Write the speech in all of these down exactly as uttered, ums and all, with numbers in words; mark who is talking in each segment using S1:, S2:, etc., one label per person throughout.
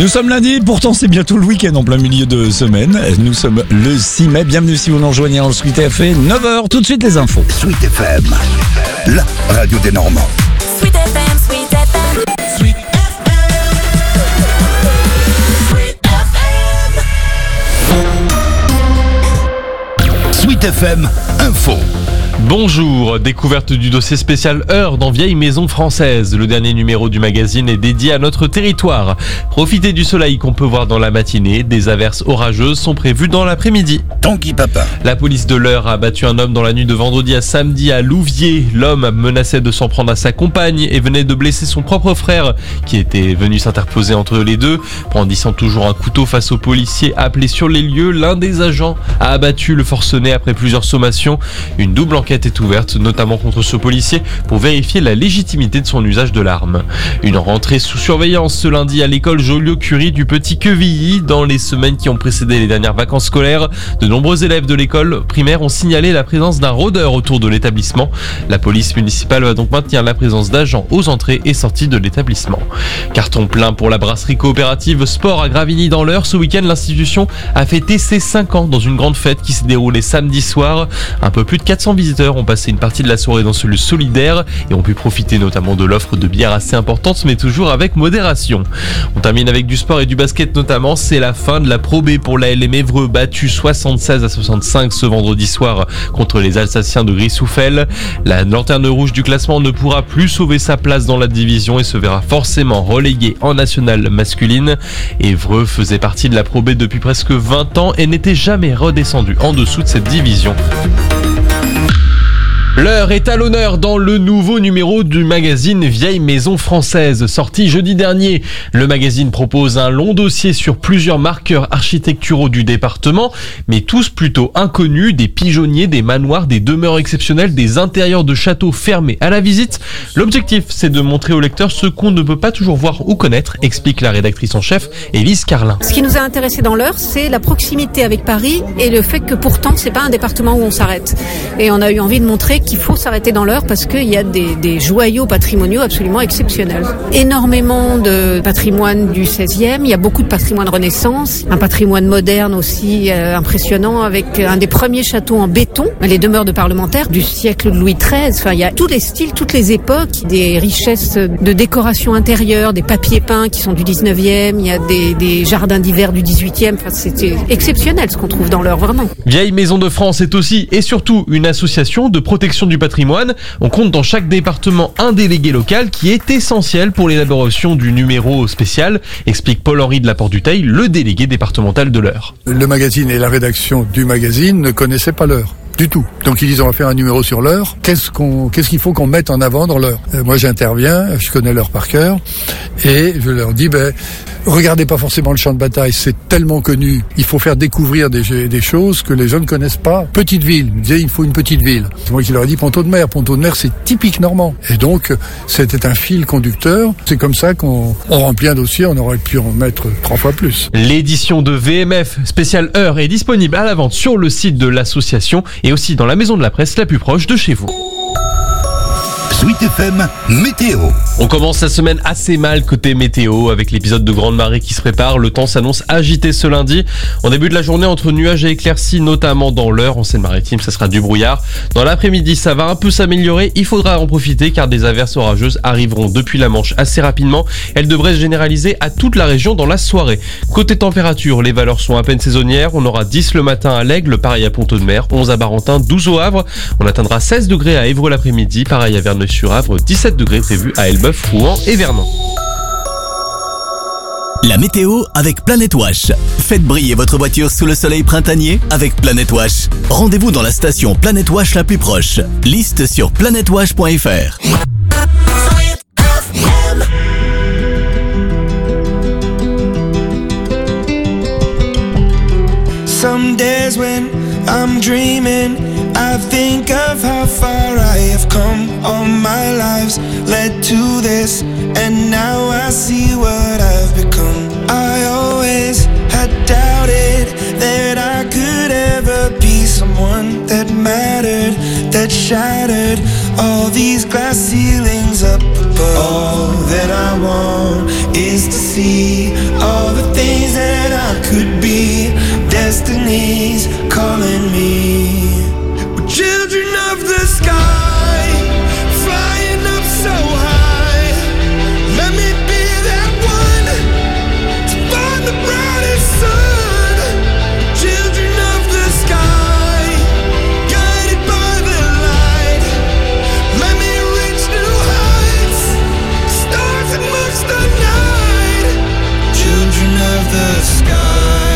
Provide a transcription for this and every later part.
S1: Nous sommes lundi, pourtant c'est bientôt le week-end en plein milieu de semaine. Nous sommes le six mai, bienvenue si vous nous rejoignez dans le Sweet F M, neuf heures, tout de suite les infos.
S2: Sweet F M, la radio des Normands.
S3: Sweet F M, Sweet F M, Sweet F M, Sweet F M.
S2: Sweet F M, info.
S4: Bonjour, découverte du dossier spécial Heure dans Vieille Maison Française. Le dernier numéro du magazine est dédié à notre territoire. Profitez du soleil qu'on peut voir dans la matinée. Des averses orageuses sont prévues dans l'après-midi.
S2: Tanguy Papa.
S4: La police de l'Eure a abattu un homme dans la nuit de vendredi à samedi à Louviers. L'homme menaçait de s'en prendre à sa compagne et venait de blesser son propre frère qui était venu s'interposer entre les deux. Brandissant toujours un couteau face aux policiers appelés sur les lieux, l'un des agents a abattu le forcené après plusieurs sommations. Une double enquête est ouverte, notamment contre ce policier, pour vérifier la légitimité de son usage de l'arme. Une rentrée sous surveillance ce lundi à l'école Joliot-Curie du Petit Quevilly. Dans les semaines qui ont précédé les dernières vacances scolaires, de nombreux élèves de l'école primaire ont signalé la présence d'un rôdeur autour de l'établissement. La police municipale va donc maintenir la présence d'agents aux entrées et sorties de l'établissement. Carton plein pour la brasserie coopérative Sport à Gravigny dans l'Eure. Ce week-end, l'institution a fêté ses cinq ans dans une grande fête qui s'est déroulée samedi soir. Un peu plus de quatre cents visiteurs ont passé une partie de la soirée dans ce lieu solidaire et ont pu profiter notamment de l'offre de bières assez importante, mais toujours avec modération. On termine avec du sport et du basket notamment. C'est la fin de la Pro B pour l'A L M Évreux, battu soixante-seize à soixante-cinq ce vendredi soir contre les Alsaciens de Grissoufel. La lanterne rouge du classement ne pourra plus sauver sa place dans la division et se verra forcément reléguée en nationale masculine. Évreux faisait partie de la Pro B depuis presque vingt ans et n'était jamais redescendu en dessous de cette division. L'Heure est à l'honneur dans le nouveau numéro du magazine Vieille Maison Française, sorti jeudi dernier. Le magazine propose un long dossier sur plusieurs marqueurs architecturaux du département, mais tous plutôt inconnus, des pigeonniers, des manoirs, des demeures exceptionnelles, des intérieurs de châteaux fermés à la visite. L'objectif, c'est de montrer au lecteur ce qu'on ne peut pas toujours voir ou connaître, explique la rédactrice en chef, Élise Carlin.
S5: Ce qui nous a intéressé dans l'Eure, c'est la proximité avec Paris et le fait que pourtant, c'est pas un département où on s'arrête. Et on a eu envie de montrer qu'il faut s'arrêter dans l'Eure parce qu'il y a des, des joyaux patrimoniaux absolument exceptionnels. Énormément de patrimoine du seizième, il y a beaucoup de patrimoine Renaissance, un patrimoine moderne aussi euh, impressionnant avec un des premiers châteaux en béton, les demeures de parlementaires du siècle de Louis treize. Enfin, il y a tous les styles, toutes les époques, des richesses de décoration intérieure, des papiers peints qui sont du dix-neuvième, il y a des, des jardins d'hiver du dix-huitième. Enfin, c'était exceptionnel ce qu'on trouve dans l'Eure, vraiment.
S4: Vieille Maison de France est aussi et surtout une association de protection du patrimoine. On compte dans chaque département un délégué local qui est essentiel pour l'élaboration du numéro spécial, explique Paul-Henri de la Porte-du-Teil, le délégué départemental de l'Eure.
S6: Le magazine et la rédaction du magazine ne connaissaient pas l'Eure. Du tout. Donc ils disent on va faire un numéro sur l'Eure. Qu'est-ce qu'on, qu'est-ce qu'il faut qu'on mette en avant dans l'Eure ? euh, Moi j'interviens, je connais l'Eure par cœur et je leur dis ben regardez pas forcément le champ de bataille, c'est tellement connu. Il faut faire découvrir des, des choses que les gens ne connaissent pas. Petite ville, ils me disaient il faut une petite ville. C'est moi qui leur ai dit Ponto de Mer. Ponto de Mer c'est typique normand. Et donc c'était un fil conducteur. C'est comme ça qu'on on remplit un dossier. On aurait pu en mettre trois fois plus.
S4: L'édition de V M F spéciale Heure est disponible à la vente sur le site de l'association et aussi dans la maison de la presse la plus proche de chez vous.
S2: Sweet F M, météo.
S4: On commence la semaine assez mal côté météo avec l'épisode de grande marée qui se prépare. Le temps s'annonce agité ce lundi. En début de la journée, entre nuages et éclaircies, notamment dans l'Eure, en Seine-Maritime, ça sera du brouillard. Dans l'après-midi, ça va un peu s'améliorer. Il faudra en profiter car des averses orageuses arriveront depuis la Manche assez rapidement. Elles devraient se généraliser à toute la région dans la soirée. Côté température, les valeurs sont à peine saisonnières. On aura dix le matin à l'Aigle, pareil à Ponto de Mer, onze à Barentin, douze au Havre. On atteindra seize degrés à Évreux l'après-midi, pareil à Verneuil-sur-Havre, dix-sept degrés prévus à Elbeuf, Rouen et Vernon.
S7: La météo avec Planet Wash. Faites briller votre voiture sous le soleil printanier avec Planet Wash. Rendez-vous dans la station Planet Wash la plus proche. Liste sur planet wash point f r.
S8: Some days when I'm dreaming, I think of how far I have come. All my lives led to this, and now I see what I've become. I always had doubted that I could ever be someone that mattered, that shattered all these glass ceilings up above. All that I want is to see all the things that I could be. Destiny's calling me. We're children of the sky, flying up so high. Let me be that one to find the brightest sun. Children of the sky, guided by the light. Let me reach new heights, stars amongst the night. Children of the sky.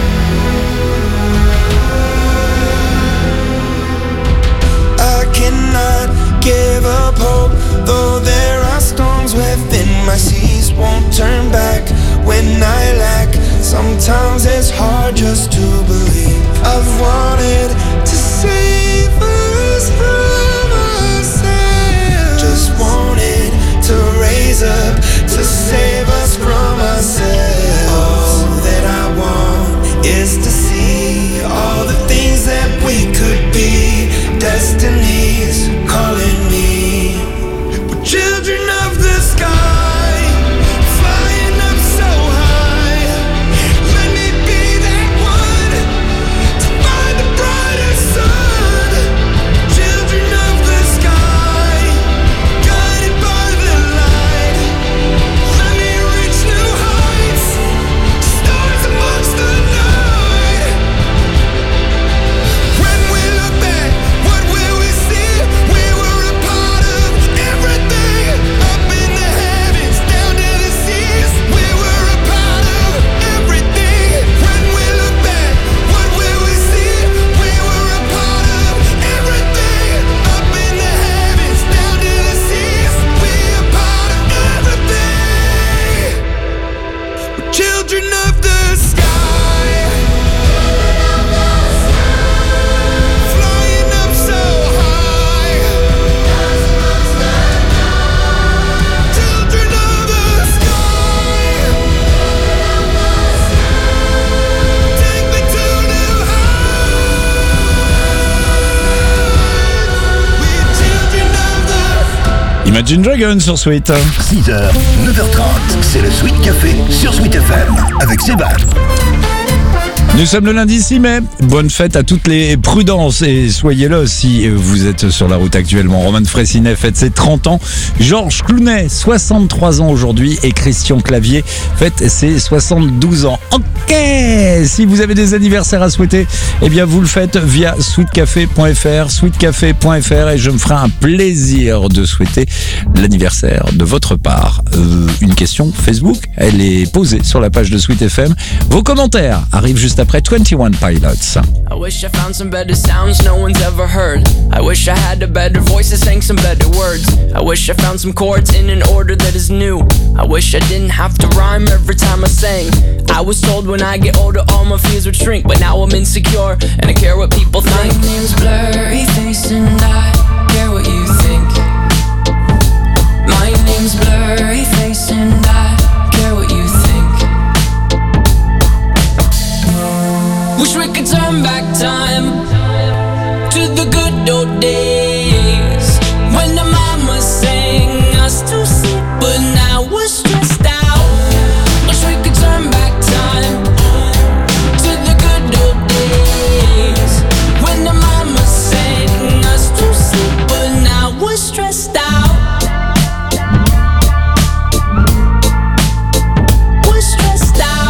S8: I cannot give up hope, though there are storms within. My seas won't turn back when I lack. Sometimes it's hard just to believe. I've wanted to save us from ourselves. Just wanted to raise up to save us from ourselves. All that I want is to see all the things that we could be. Destiny's calling me. We're children of the sky, flying up so high. Let me be that one to find the brightest sun. Children of the sky, guided by the light. Let me reach new heights, stars amongst the night. When we look back, what will we see? We were a part of everything. Up in the heavens, down to the seas. We were a part of everything. When we look back, what will we see? We were a part of everything. Up in the heavens, down to the seas. We a part of everything. We're children of the sky, flying up so high. Children of the sky, take me to new heights. We're children of the
S1: Imagine Dragons sur Sweet.
S2: six heures, neuf heures trente, c'est le Sweet Café sur Sweet F M avec Sébastien.
S1: Nous sommes le lundi six mai. Bonne fête à toutes les prudences et soyez-le si vous êtes sur la route actuellement. Roman Fressinet fête ses trente ans. Georges Clooney, soixante-trois ans aujourd'hui. Et Christian Clavier fête ses soixante-douze ans. Ok, si vous avez des anniversaires à souhaiter, eh bien vous le faites via sweetcafé point f r, sweetcafé point f r et je me ferai un plaisir de souhaiter l'anniversaire de votre part. Euh, une question Facebook, elle est posée sur la page de Sweet F M. Vos commentaires arrivent juste après twenty-one Pilots.
S9: I wish I found some better sounds no one's ever heard. I wish I had a better voice that sang some better words. I wish I found some chords in an order that is new. I wish I didn't have to rhyme every time I sang. I was told when I get older all my fears would shrink, but now I'm insecure and I care what people think.
S10: My name's Blurryface and I care what you think. My name's Blurryface and I care what you think.
S9: Wish we could turn back time to the good old days when the mama sang us to sleep, but now we're stressed out. Wish we could turn back time to the good old days when the mama sang us to sleep, but now we're stressed out. We're stressed out.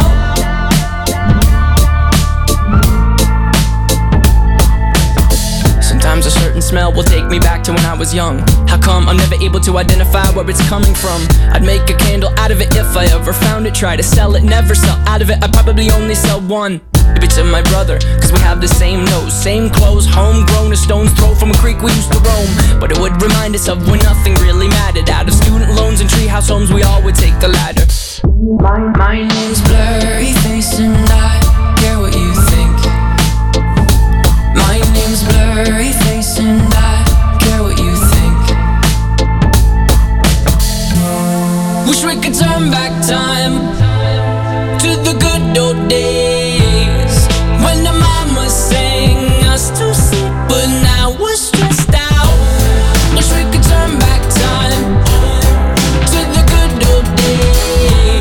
S9: Sometimes a certain smell will take me back to when I was young. How come I'm never able to identify where it's coming from? I'd make a candle out of it if I ever found it. Try to sell it, never sell out of it. I'd probably only sell one. Maybe to my brother, cause we have the same nose, same clothes, homegrown, a stone's throw from a creek we used to roam. But it would remind us of when nothing really mattered. Out of student loans and treehouse homes, we all would take the ladder.
S10: My, my name's Blurryface and I care what you think. My name's Blurryface and I care what you think.
S9: Wish we could turn back time to the good old days when the mama sang us to sleep, but now we're stressed out. Wish we could turn back time to the good old days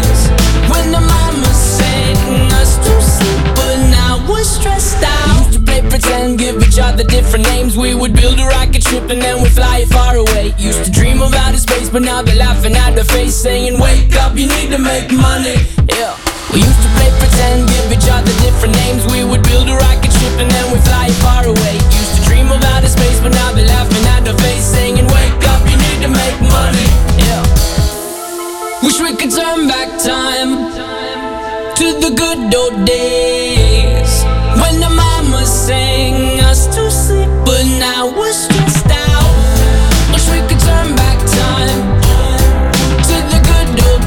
S9: other different names. We would build a rocket ship and then we'd fly it far away. Used to dream of outer space, but now they're laughing at the face, saying, wake up, you need to make money. Yeah. We used to play pretend, give each other different names. We would build a rocket ship and then we'd fly it far away. Used to dream of outer space, but now they're laughing at the face, saying, wake up, you need to make money. Yeah. Wish we could turn back time to the good old days when the mama sang us to sleep, but now we're stressed out. Wish we could turn back time to the good old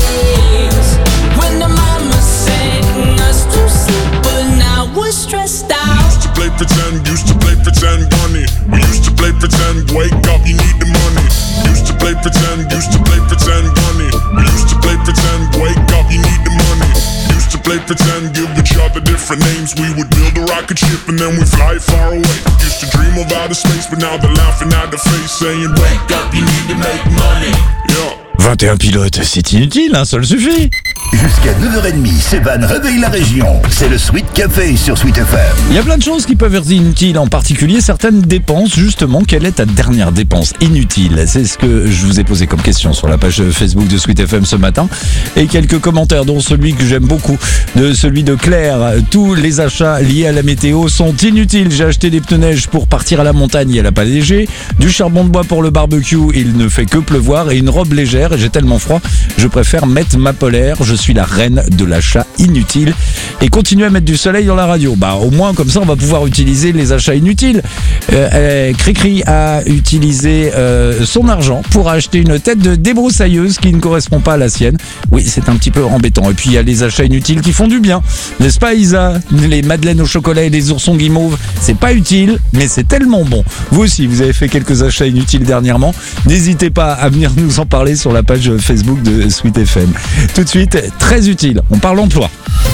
S9: days when the mama sang us to sleep, but now we're stressed out.
S11: We used to play pretend, used to play pretend, bunny. We used to play pretend, wake up, you need the money. Used to play pretend, used to play pretend, bunny. We used to play pretend, wake up, you need the money. Used to play pretend, give each other different names. We would build a rocket ship and then we fly far away. Used to dream of outer space, but now they're laughing at the face, saying, wake up, you need to make money. Yeah.
S1: vingt et un pilotes, c'est inutile, un seul suffit.
S2: Jusqu'à neuf heures trente, Sébane réveille la région. C'est le Sweet Café sur Sweet F M.
S1: Il y a plein de choses qui peuvent être inutiles, en particulier certaines dépenses. Justement, quelle est ta dernière dépense inutile? C'est ce que je vous ai posé comme question sur la page Facebook de Sweet F M ce matin. Et quelques commentaires, dont celui que j'aime beaucoup, de celui de Claire. Tous les achats liés à la météo sont inutiles. J'ai acheté des pneus neige pour partir à la montagne et elle a pas léger, du charbon de bois pour le barbecue, il ne fait que pleuvoir, et une robe légère. Et j'ai tellement froid, je préfère mettre ma polaire. Je suis la reine de l'achat inutile. Et continuer à mettre du soleil dans la radio. Bah au moins comme ça on va pouvoir utiliser les achats inutiles. Euh, Cricri a utilisé euh, son argent pour acheter une tête de débroussailleuse qui ne correspond pas à la sienne. Oui, c'est un petit peu embêtant. Et puis il y a les achats inutiles qui font du bien. N'est-ce pas Isa? Les madeleines au chocolat et les oursons guimauves, c'est pas utile, mais c'est tellement bon. Vous aussi, vous avez fait quelques achats inutiles dernièrement. N'hésitez pas à venir nous en parler sur la page Facebook de Sweet F M. Tout de suite, très utile. On parle emploi.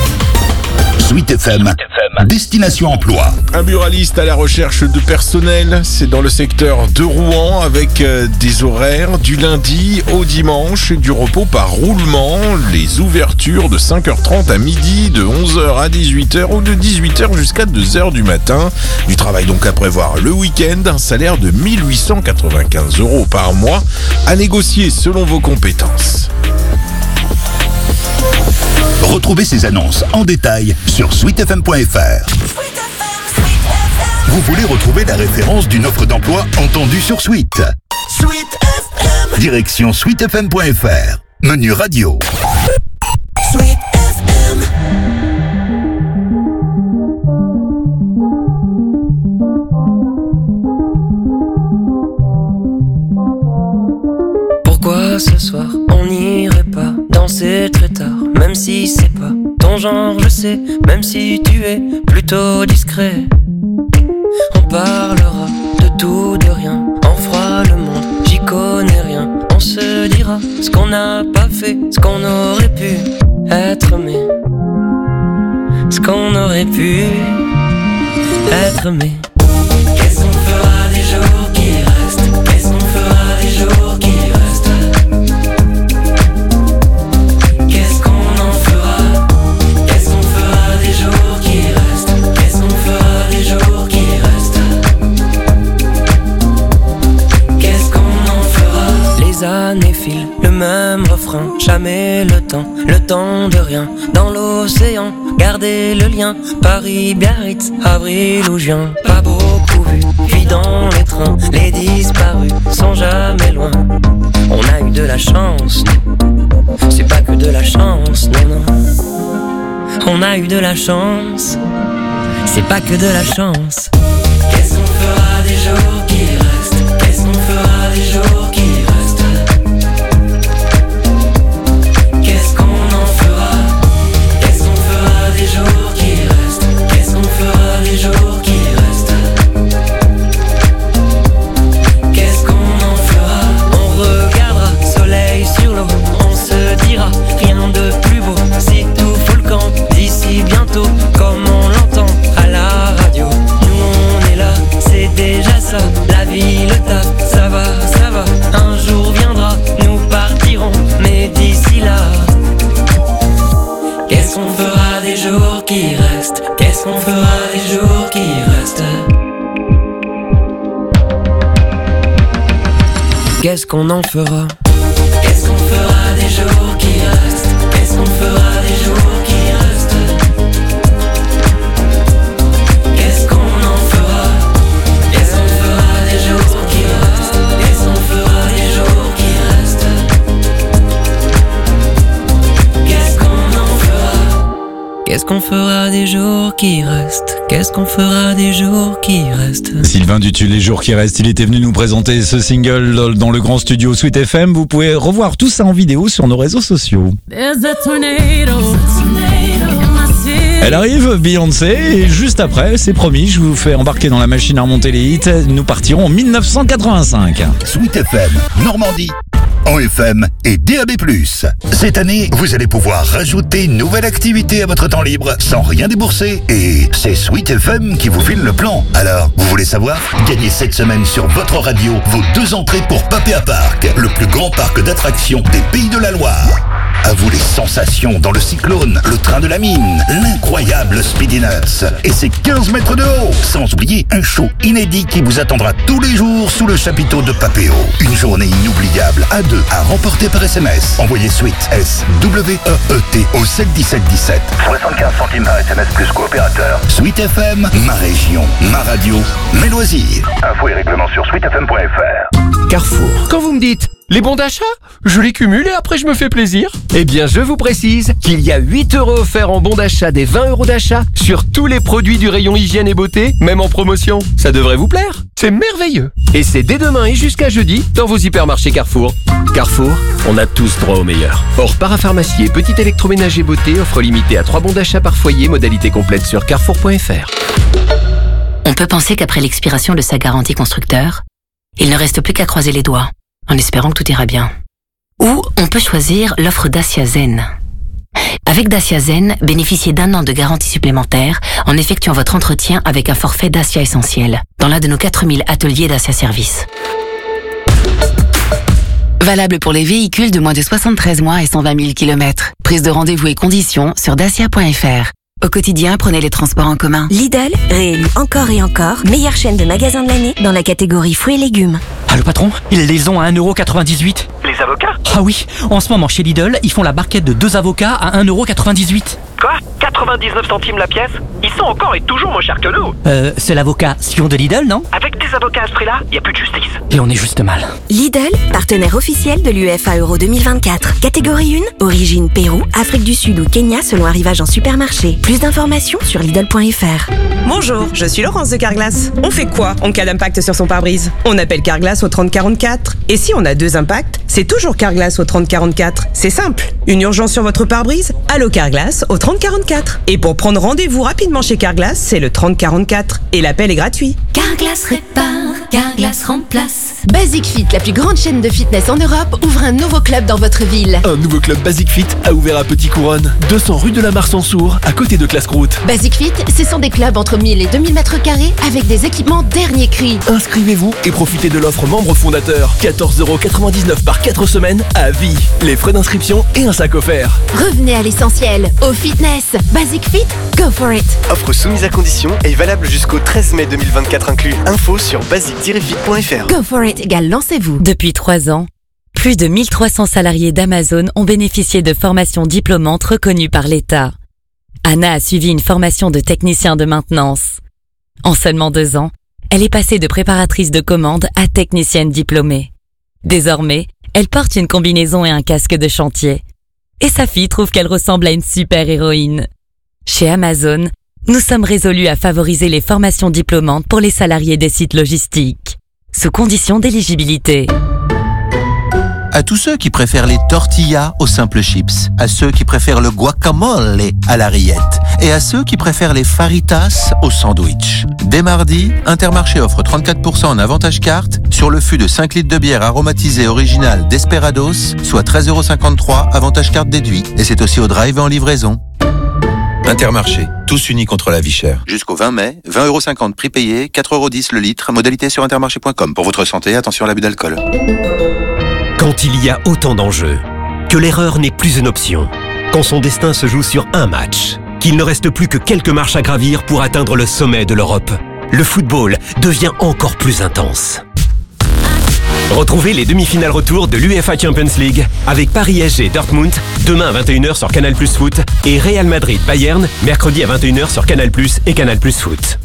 S2: Sweet F M, destination emploi.
S12: Un buraliste à la recherche de personnel, c'est dans le secteur de Rouen avec euh, des horaires du lundi au dimanche et du repos par roulement. Les ouvertures de cinq heures trente à midi, de onze heures à dix-huit heures ou de dix-huit heures jusqu'à deux heures du matin. Du travail donc à prévoir le week-end, un salaire de mille huit cent quatre-vingt-quinze euros par mois à négocier selon vos compétences.
S2: Retrouvez ces annonces en détail sur sweet f m point f r. Vous voulez retrouver la référence d'une offre d'emploi entendue sur Sweet. Sweet F M. Direction sweet f m point f r. Menu radio. Sweet F M.
S13: Pourquoi ce soir on n'irait pas danser très tard, même si c'est pas ton genre, je sais, même si tu es plutôt discret. On parlera de tout, de rien, on fera le monde, j'y connais rien. On se dira ce qu'on n'a pas fait, ce qu'on aurait pu être, mais ce qu'on aurait pu être, mais qu'est-ce qu'on fera des jours qui restent? Qu'est-ce qu'on fera des jours qui restent? Les années filent, le même refrain, jamais le temps, le temps de rien. Dans l'océan, gardez le lien, Paris, Biarritz, avril ou juin. Pas beaucoup vu, puis dans les trains, les disparus sont jamais loin. On a eu de la chance, c'est pas que de la chance, non, non. On a eu de la chance, c'est pas que de la chance. Qu'est-ce qu'on fera des jours qui restent? Qu'est-ce qu'on fera des jours qui restent? Qu'est-ce qu'on en fera? Qu'est-ce qu'on fera des jours qui restent? Qu'est-ce qu'on fera des jours qui restent? Qu'est-ce qu'on en fera? On regardera soleil sur l'eau, on se dira rien de plus beau. Si tout fout le camp d'ici bientôt, comme on l'entend à la radio. Nous on est là, c'est déjà ça. La vie, le taf, ça va, ça va. Un jour viendra, nous partirons, mais d'ici là, qu'est-ce qu'on fera des jours qui restent? Qu'est-ce qu'on fera des jours qui restent? Qu'est-ce qu'on en fera?
S10: Qu'est-ce qu'on fera des jours qui restent? Qu'est-ce qu'on fera des jours qui restent? Qu'est-ce qu'on en fera? Qu'est-ce qu'on fera des jours qui restent? Qu'est-ce qu'on fera des jours qui restent? Qu'est-ce qu'on en fera?
S13: Qu'est-ce qu'on fera des jours qui restent? Qu'est-ce qu'on fera des jours qui restent?
S1: Sylvain Dutu, les jours qui restent, il était venu nous présenter ce single dans le grand studio Sweet F M. Vous pouvez revoir tout ça en vidéo sur nos réseaux sociaux. Elle arrive, Beyoncé, et juste après, c'est promis, je vous fais embarquer dans la machine à remonter les hits. Nous partirons en mille neuf cent quatre-vingt-cinq.
S2: Sweet F M, Normandie, en F M et D A B plus. Cette année, vous allez pouvoir rajouter une nouvelle activité à votre temps libre sans rien débourser. Et c'est Sweet F M qui vous file le plan. Alors, vous voulez savoir? Gagnez cette semaine sur votre radio vos deux entrées pour Papéa Park, le plus grand parc d'attractions des Pays de la Loire. À vous les sensations dans le cyclone, le train de la mine, l'incroyable Speedy Nuts et ses quinze mètres de haut. Sans oublier un show inédit qui vous attendra tous les jours sous le chapiteau de Papéo. Une journée inoubliable à deux à remporter par S M S. Envoyez Sweet S W E E T au sept dix-sept dix-sept. soixante-quinze centimes par S M S plus coopérateur. Sweet F M, ma région, ma radio, mes loisirs. Infos et règlements sur sweet f m point f r.
S14: Carrefour. Quand vous me dites les bons d'achat, je les cumule et après je me fais plaisir. Eh bien, je vous précise qu'il y a huit euros offerts en bons d'achat des vingt euros d'achat sur tous les produits du rayon hygiène et beauté, même en promotion. Ça devrait vous plaire. C'est merveilleux. Et c'est dès demain et jusqu'à jeudi dans vos hypermarchés Carrefour. Carrefour, on a tous droit au meilleur. Hors parapharmacie et petit électroménager beauté, offre limitée à trois bons d'achat par foyer, modalité complète sur carrefour point f r.
S15: On peut penser qu'après l'expiration de sa garantie constructeur, il ne reste plus qu'à croiser les doigts, en espérant que tout ira bien. Ou on peut choisir l'offre Dacia Zen. Avec Dacia Zen, bénéficiez d'un an de garantie supplémentaire en effectuant votre entretien avec un forfait Dacia Essentiel dans l'un de nos quatre mille ateliers Dacia Service. Valable pour les véhicules de moins de soixante-treize mois et cent vingt mille kilomètres. Prise de rendez-vous et conditions sur dacia point f r. Au quotidien, prenez les transports en commun.
S16: Lidl, réélu encore et encore, meilleure chaîne de magasins de l'année dans la catégorie fruits et légumes.
S17: Ah, le patron, ils les ont à un euro quatre-vingt-dix-huit.
S18: Les avocats?
S17: Ah oui, en ce moment chez Lidl, ils font la barquette de deux avocats à un euro quatre-vingt-dix-huit.
S18: Quoi? quatre-vingt-dix-neuf centimes la pièce? Ils sont encore et toujours moins chers que nous.
S17: Euh, c'est l'avocat Sion de Lidl, non?
S18: Avec des avocats à ce prix-là, y a plus de justice.
S17: Et on est juste mal.
S16: Lidl, partenaire officiel de l'U E F A Euro deux mille vingt-quatre. Catégorie un, origine Pérou, Afrique du Sud ou Kenya selon arrivage en supermarché. Plus d'informations sur lidl point f r.
S19: Bonjour, je suis Laurence de Carglass. On fait quoi en cas d'impact sur son pare-brise? On appelle Carglass au trente quarante-quatre. Et si on a deux impacts, c'est toujours Carglass au trente quarante-quatre. C'est simple. Une urgence sur votre pare-brise? Allô Carglass au trente quarante-quatre. Et pour prendre rendez-vous rapidement chez Carglass, c'est le trente quarante-quatre. Et l'appel est gratuit.
S20: Carglass répare, Carglass remplace. Basic Fit, la plus grande chaîne de fitness en Europe, ouvre un nouveau club dans votre ville.
S21: Un nouveau club Basic Fit a ouvert à Petit-Couronne, deux cents rue de la Marsansour, à côté de Classe-Croûte.
S20: Basic Fit, ce sont des clubs entre mille et deux mille mètres carrés avec des équipements dernier cri.
S21: Inscrivez-vous et profitez de l'offre membre fondateur. quatorze euros quatre-vingt-dix-neuf par quatre semaines à vie. Les frais d'inscription et un sac offert.
S20: Revenez à l'essentiel, au fitness. Basic Fit, go for it.
S22: Offre soumise à condition et valable jusqu'au treize mai deux mille vingt-quatre inclus. Info sur basic tiret fit point f r.
S20: Go for it égale lancez-vous.
S23: Depuis trois ans, plus de mille trois cents salariés d'Amazon ont bénéficié de formations diplômantes reconnues par l'État. Anna a suivi une formation de technicien de maintenance. En seulement deux ans, elle est passée de préparatrice de commande à technicienne diplômée. Désormais, elle porte une combinaison et un casque de chantier. Et sa fille trouve qu'elle ressemble à une super-héroïne. Chez Amazon, nous sommes résolus à favoriser les formations diplômantes pour les salariés des sites logistiques, sous condition d'éligibilité.
S24: À tous ceux qui préfèrent les tortillas aux simples chips, à ceux qui préfèrent le guacamole à la rillette et à ceux qui préfèrent les faritas au sandwich. Dès mardi, Intermarché offre trente-quatre pour cent en avantage carte sur le fût de cinq litres de bière aromatisée originale Desperados, soit treize euros cinquante-trois, avantage carte déduit. Et c'est aussi au drive et en livraison. Intermarché, tous unis contre la vie chère. Jusqu'au vingt mai, vingt euros cinquante prix payé, quatre euros dix le litre, modalité sur intermarché point com. Pour votre santé, attention à l'abus d'alcool.
S25: Quand il y a autant d'enjeux, que l'erreur n'est plus une option, quand son destin se joue sur un match, qu'il ne reste plus que quelques marches à gravir pour atteindre le sommet de l'Europe, le football devient encore plus intense. Retrouvez les demi-finales retour de l'UEFA Champions League avec Paris S G Dortmund demain à vingt et une heures sur Canal Plus Foot et Real Madrid Bayern mercredi à vingt et une heures sur Canal Plus et Canal Plus Foot.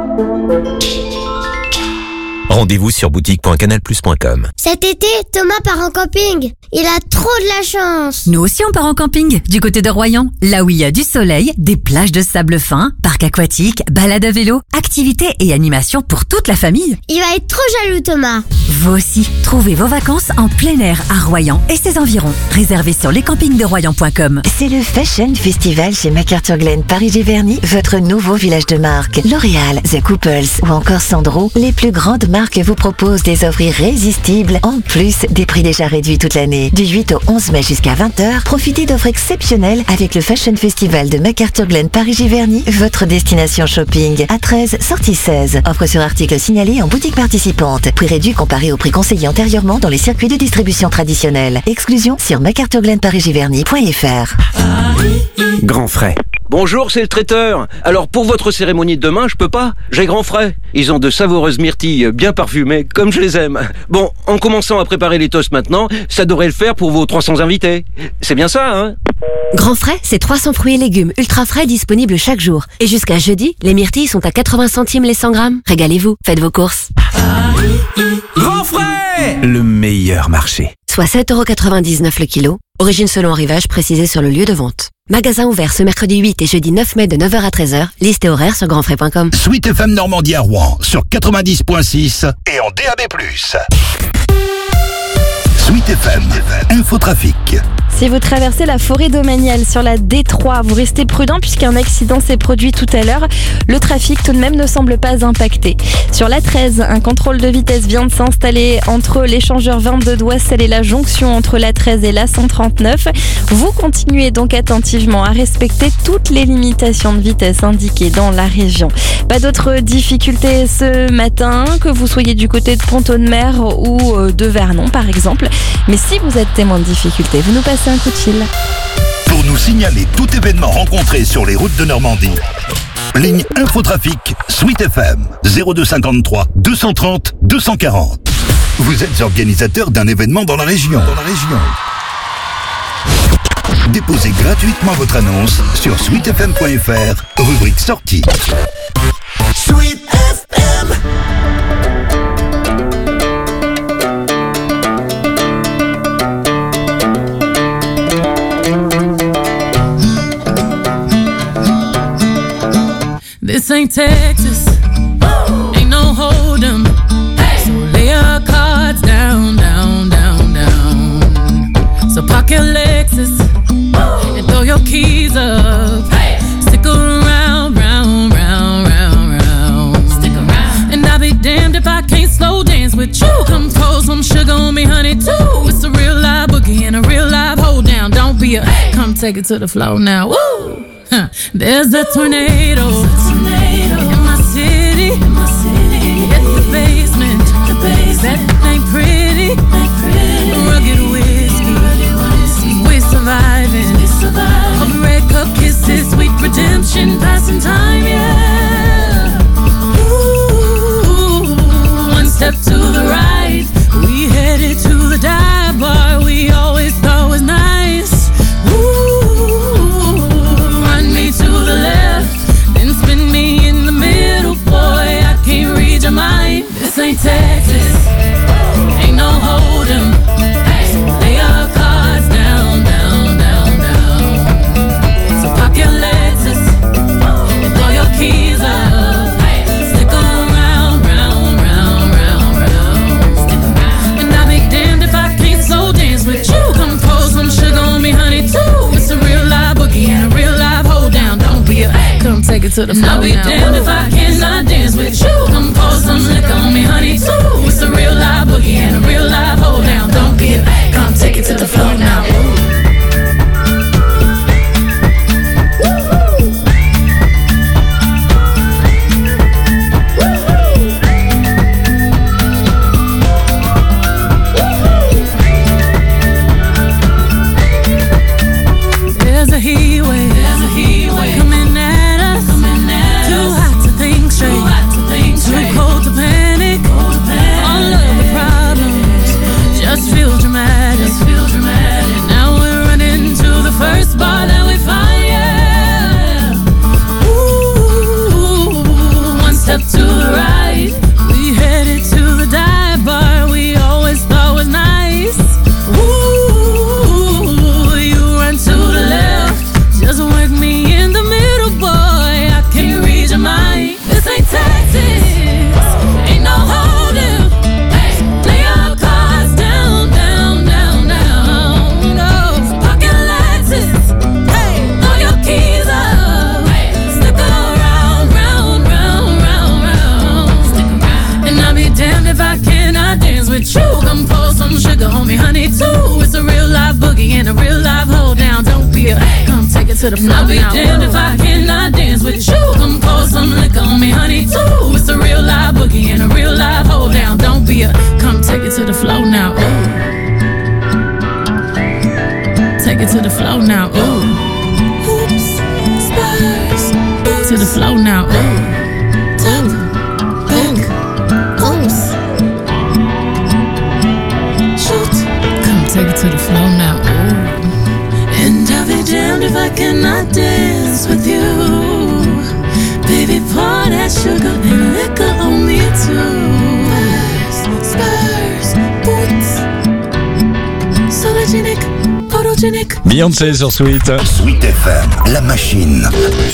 S25: Rendez-vous sur boutique point canal plus point com.
S3: Cet été, Thomas part en camping. Il a trop de la chance.
S4: Nous aussi on part en camping, du côté de Royan. Là où il y a du soleil, des plages de sable fin, parc aquatique, balade à vélo, activités et animations pour toute la famille.
S3: Il va être trop jaloux, Thomas.
S4: Vous aussi, trouvez vos vacances en plein air à Royan et ses environs. Réservez sur lescampings-de-royan point com.
S5: C'est le Fashion Festival chez McArthurGlen Paris-Giverny, votre nouveau village de marque. L'Oréal, The Couples ou encore Sandro, les plus grandes marques vous proposent des offres irrésistibles en plus des prix déjà réduits toute l'année. Du huit au onze mai jusqu'à vingt heures, profitez d'offres exceptionnelles avec le Fashion Festival de McArthurGlen Paris-Giverny, votre destination shopping. À treize, sortie seize. Offre sur article signalé en boutique participante. Prix réduit comparé au prix conseillé antérieurement dans les circuits de distribution traditionnels. Exclusion sur mcarthurglen paris giverny point f r.
S6: Grand frais. Bonjour, c'est le traiteur. Alors pour votre cérémonie de demain, je peux pas. J'ai grand frais. Ils ont de savoureuses myrtilles bien parfumées, comme je les aime. Bon, en commençant à préparer les toasts maintenant, ça devrait le faire pour vos trois cents invités. C'est bien ça, hein?
S7: Grand frais, c'est trois cents fruits et légumes ultra frais disponibles chaque jour. Et jusqu'à jeudi, les myrtilles sont à quatre-vingts centimes les cent grammes. Régalez-vous, faites vos courses.
S21: Grand frais, le meilleur marché.
S7: Soit sept euros quatre-vingt-dix-neuf le kilo. Origine selon arrivage précisée sur le lieu de vente. Magasin ouvert ce mercredi huit et jeudi neuf mai de neuf heures à treize heures. Liste et horaire sur grandfrais point com.
S2: Sweet F M Normandie à Rouen sur quatre-vingt-dix point six et en D A B plus. Sweet F M, Infotrafic.
S26: Si vous traversez la forêt domaniale sur la D trois, vous restez prudent puisqu'un accident s'est produit tout à l'heure. Le trafic tout de même ne semble pas impacté. Sur la treize, un contrôle de vitesse vient de s'installer entre l'échangeur vingt-deux d'Oissel et la jonction entre la treize et la cent trente-neuf. Vous continuez donc attentivement à respecter toutes les limitations de vitesse indiquées dans la région. Pas d'autres difficultés ce matin, que vous soyez du côté de Pont-Audemer ou de Vernon par exemple. Mais si vous êtes témoin de difficultés, vous nous passez un coup de fil.
S2: Pour nous signaler tout événement rencontré sur les routes de Normandie, ligne Infotrafic Sweet F M zéro deux cinquante-trois deux cent trente deux cent quarante. Vous êtes organisateur d'un événement dans la région. Dans la région. Déposez gratuitement votre annonce sur sweet f m point f r, rubrique sortie. Sweet F M.
S27: This ain't Texas, ain't no hold'em. So lay your cards down, down, down, down. So park your Lexus and throw your keys up. Stick around, round, round, round, round. Stick around. And I'll be damned if I can't slow dance with you. Come pour some sugar on me, honey, too. It's a real live boogie and a real live hold down. Don't be a, come take it to the floor now. Woo! Huh. There's a tornado, in my city, in my city. Hit the basement, the basement. That ain't pretty, ain't pretty. Rugged whiskey, rugged whiskey. We're surviving, we're surviving. All the red cup kisses, sweet redemption, passing time, yeah. Ooh, one step to the right, we headed to the dive bar we always thought was nice. Ooh, to the left, then spin me in the middle, boy, I can't read your mind. This ain't Texas, ain't no hold'em. So lay your cards down, down, down, down. So pop your Lexus and throw your keys up. Stick around, round, round, round, round. And I'll be damned if I can't slow dance with you. Come pour some sugar on me, honey, too. It's a real live boogie and a real live hold down. Don't be a, come take it to the floor now. I'll be damned if I cannot dance with you. Come pour some liquor on me, honey, too. It's a real live boogie and a real live hold down. Don't be a, come take it to the floor now. There's a heat wave, there's a heat wave coming at us, coming at too us. Hot to think straight, too, hot to think straight. Too cold to panic, cold to panic. All of the problems a, come take it to the floor. I'll be damned if I cannot dance with you. Come pour some liquor on me, honey, too. It's a real live boogie and a real live hold down. Don't be a, come take it to the floor now. Ooh. Take it to the floor now. Ooh. Oops, spurs. To the floor now. Ooh. Ooh. Back. Oops. Shoot. Come take it to the floor now. Ooh. And I'll be damned if I cannot dance with you. Baby, pour that sugar and liquor on me too. Spurs, boots, sologenic, photogenic.
S1: Beyoncé sur Sweet.
S2: Sweet F M, la machine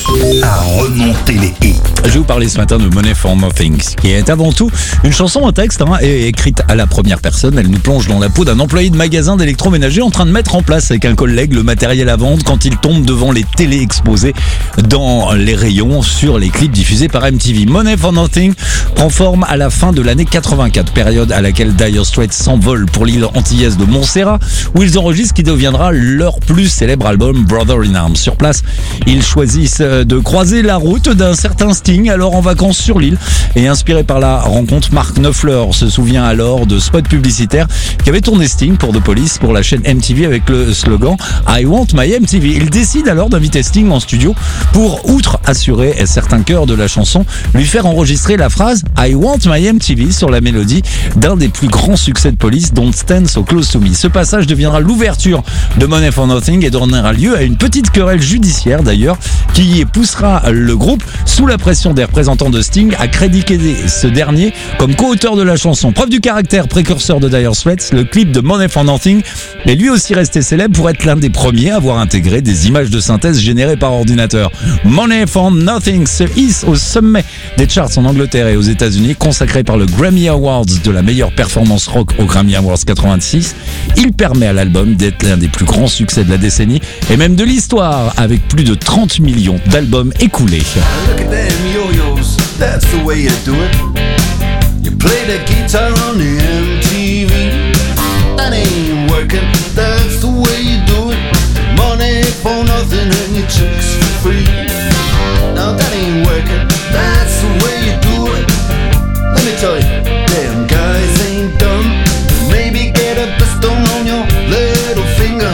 S2: à remonter les hits.
S1: Je vais vous parler ce matin de Money for Nothing, qui est avant tout une chanson en texte hein, et écrite à la première personne. Elle nous plonge dans la peau d'un employé de magasin d'électroménager en train de mettre en place avec un collègue le matériel à vendre quand il tombe devant les télés exposées dans les rayons sur les clips diffusés par M T V. Money for Nothing prend forme à la fin de l'année quatre-vingt-quatre, période à laquelle Dire Straits s'envole pour l'île antillaise de Montserrat, où ils enregistrent ce qui deviendra leur plus célèbre album Brother in Arms. Sur place, ils choisissent de croiser la route d'un certain Sting, alors en vacances sur l'île, et inspiré par la rencontre, Mark Knopfler se souvient alors de spots publicitaires qu'avait tourné Sting pour The Police pour la chaîne M T V avec le slogan I Want My M T V. Il décide alors d'inviter Sting en studio pour, outre assurer certains chœurs de la chanson, lui faire enregistrer la phrase I Want My M T V sur la mélodie d'un des plus grands succès de Police, Don't Stand So Close To Me. Ce passage deviendra l'ouverture de Money For Nothing et donnera lieu à une petite querelle judiciaire d'ailleurs qui poussera le groupe, sous la pression des représentants de Sting, à créditer ce dernier comme co-auteur de la chanson. Preuve du caractère précurseur de Dire Straits, le clip de Money For Nothing est lui aussi resté célèbre pour être l'un des premiers à avoir intégré des images de synthèse générées par ordinateur. Money For Nothing se hisse au sommet des charts en Angleterre et aux États-Unis, consacré par le Grammy Awards de la meilleure performance rock au Grammy Awards quatre-vingt-six. Il permet à l'album d'être l'un des plus grands succès de la décennie et même de l'histoire, avec plus de trente millions d'albums écoulés.
S8: Look at them yo-yos, that's the way you do it. You play the guitar on the M T V. That ain't working, that's the way you do it. Money for nothing and your chicks for free. Now that ain't working, that's the way you do it. Let me tell you, damn guys ain't dumb. Maybe get a blister on your little finger.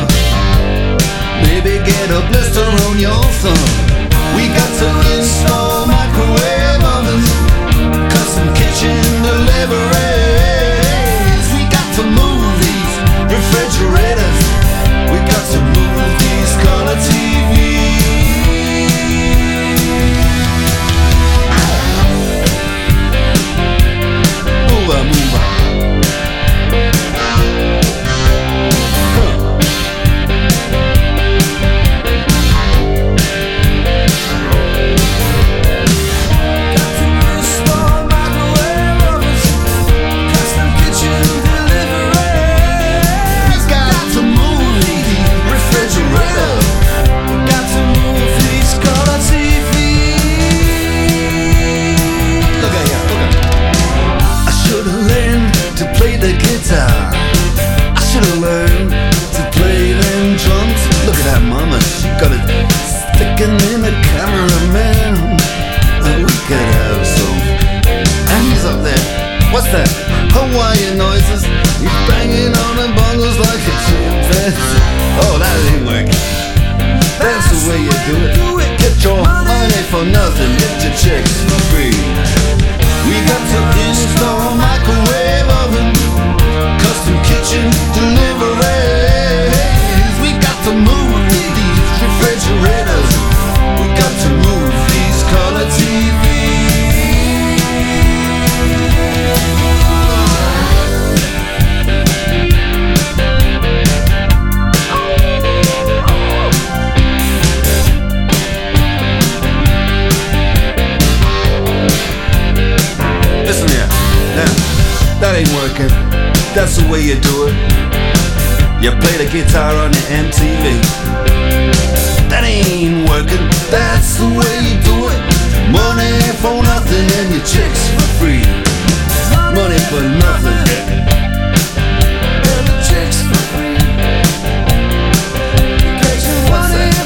S8: Maybe get a blister on your thumb. We got to install microwave ovens, custom kitchen deliveries. We got to move these refrigerators. We got to move these color T Vs. Move on, move on. I should've learned to play them drums. Look at that mama, she got it sticking in the cameraman. Oh, we could have some hands up there. What's that? Hawaiian noises. He's banging on the bongos like a chimpanzee. Oh, that ain't working. That's the way you do it. Get your money for nothing, get your chicks for free. We got to install microwave oven, custom kitchen deliveries. We got to move these refrigerators. We got to move these color T Vs. Listen here, now, that ain't working. That's the way you do it. You play the guitar on the M T V. That ain't working. That's the way you do it. Money for nothing and your chicks for free. Money for nothing and your chicks for free. What's that?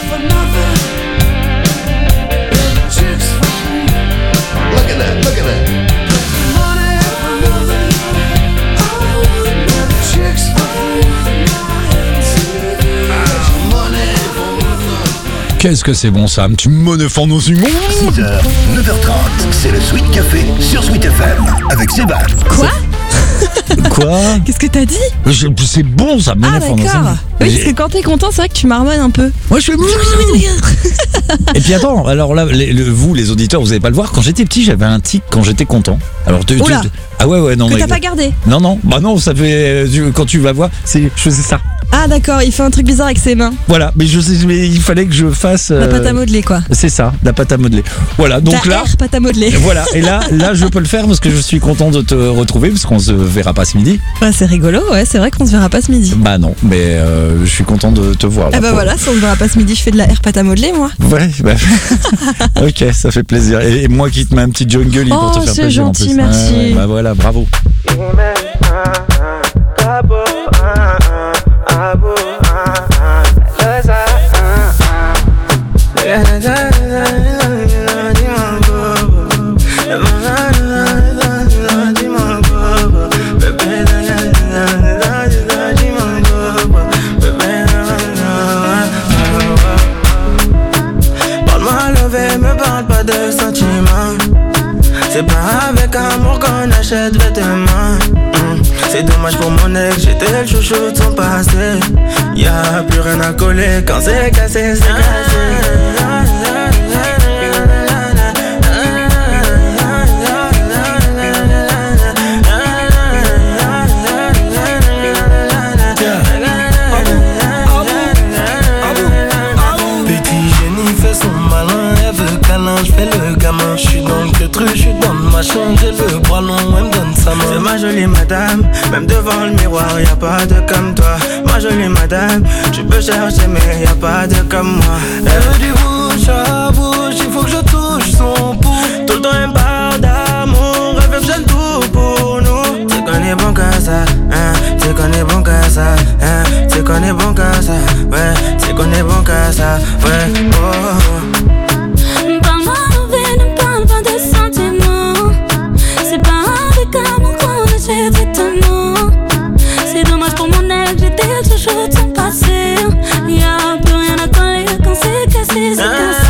S1: Qu'est-ce que c'est bon, Sam? Tu me défends dans une
S2: six heures, neuf heures trente, c'est le Sweet Café sur Sweet F M avec Sébastien.
S26: Quoi?
S1: Quoi?
S26: Qu'est-ce que t'as dit?
S1: Je- C'est bon, ça me
S26: Ah
S1: défend dans
S26: d'accord.
S1: une-
S26: Oui,
S1: J'ai-
S26: parce que quand t'es content, c'est vrai que tu marmonnes un peu.
S1: Moi, je fais. Et puis attends, alors là, les- le- vous, les auditeurs, vous n'allez pas le voir. Quand j'étais petit, j'avais un tic quand j'étais content. Alors, tu, tu-
S26: Oula.
S1: ah ouais, ouais, non.
S26: Que
S1: mais-
S26: t'as pas gardé?
S1: Non, non, bah non, ça fait. euh, tu- Quand tu vas voir, c'est, je faisais ça.
S26: Ah d'accord, il fait un truc bizarre avec ses mains.
S1: Voilà, mais je sais, mais il fallait que je fasse.
S26: La
S1: euh,
S26: pâte à modeler quoi.
S1: C'est ça, la pâte à modeler. Voilà, donc
S26: Ta
S1: là.
S26: R pâte à modeler.
S1: Et voilà, et là, là, je peux le faire parce que je suis content de te retrouver parce qu'on se verra pas ce midi.
S26: Ouais, c'est rigolo, ouais, c'est vrai qu'on se verra pas ce midi.
S1: Bah non, mais euh, je suis content de te voir. là,
S26: Ah bah
S1: pour-
S26: voilà, si on se verra pas ce midi, je fais de la R pâte à modeler moi.
S1: Ouais, bah, ok, ça fait plaisir. Et, et moi qui te mets un petit jungle pour
S26: Oh,
S1: te faire
S26: c'est
S1: plaisir. en
S26: gentil,
S1: plus.
S26: merci.
S1: Ouais, ouais, bah voilà, bravo.
S9: Parle-moi levé, me parle pas de sentiments. C'est pas avec amour qu'on achète vêtements. Mm. C'est dommage pour mon ex, j'étais le chouchou de son passé. Y'a plus rien à coller quand c'est cassé, c'est cassé. Petit génie fait son malin, elle veut câlin, je fais le gamin. Je suis dans le truc, je suis dans le machin, j'ai le bras long, elle me donne sa main. C'est ma jolie madame, même devant le miroir, y'a pas de comme toi. Ma jolie madame, tu peux chercher mais y'a pas de comme moi. Elle veut du bouche à bouche, il faut que je touche son pouls. Tout le temps elle me parle d'amour, elle veut que j'aime tout pour nous. Tu connais bon qu'à ça, hein, tu connais bon qu'à ça, hein, tu connais bon qu'à ça, ouais, tu connais bon qu'à ça, ouais, oh.
S27: Parle-moi envers, ne parle pas de sentiments. C'est pas avec amour qu'on achète vêtements. C'est dommage pour mon ex, j'étais le chouchou de son passé. Y'a plus rien à coller quand c'est cassé, c'est cassé.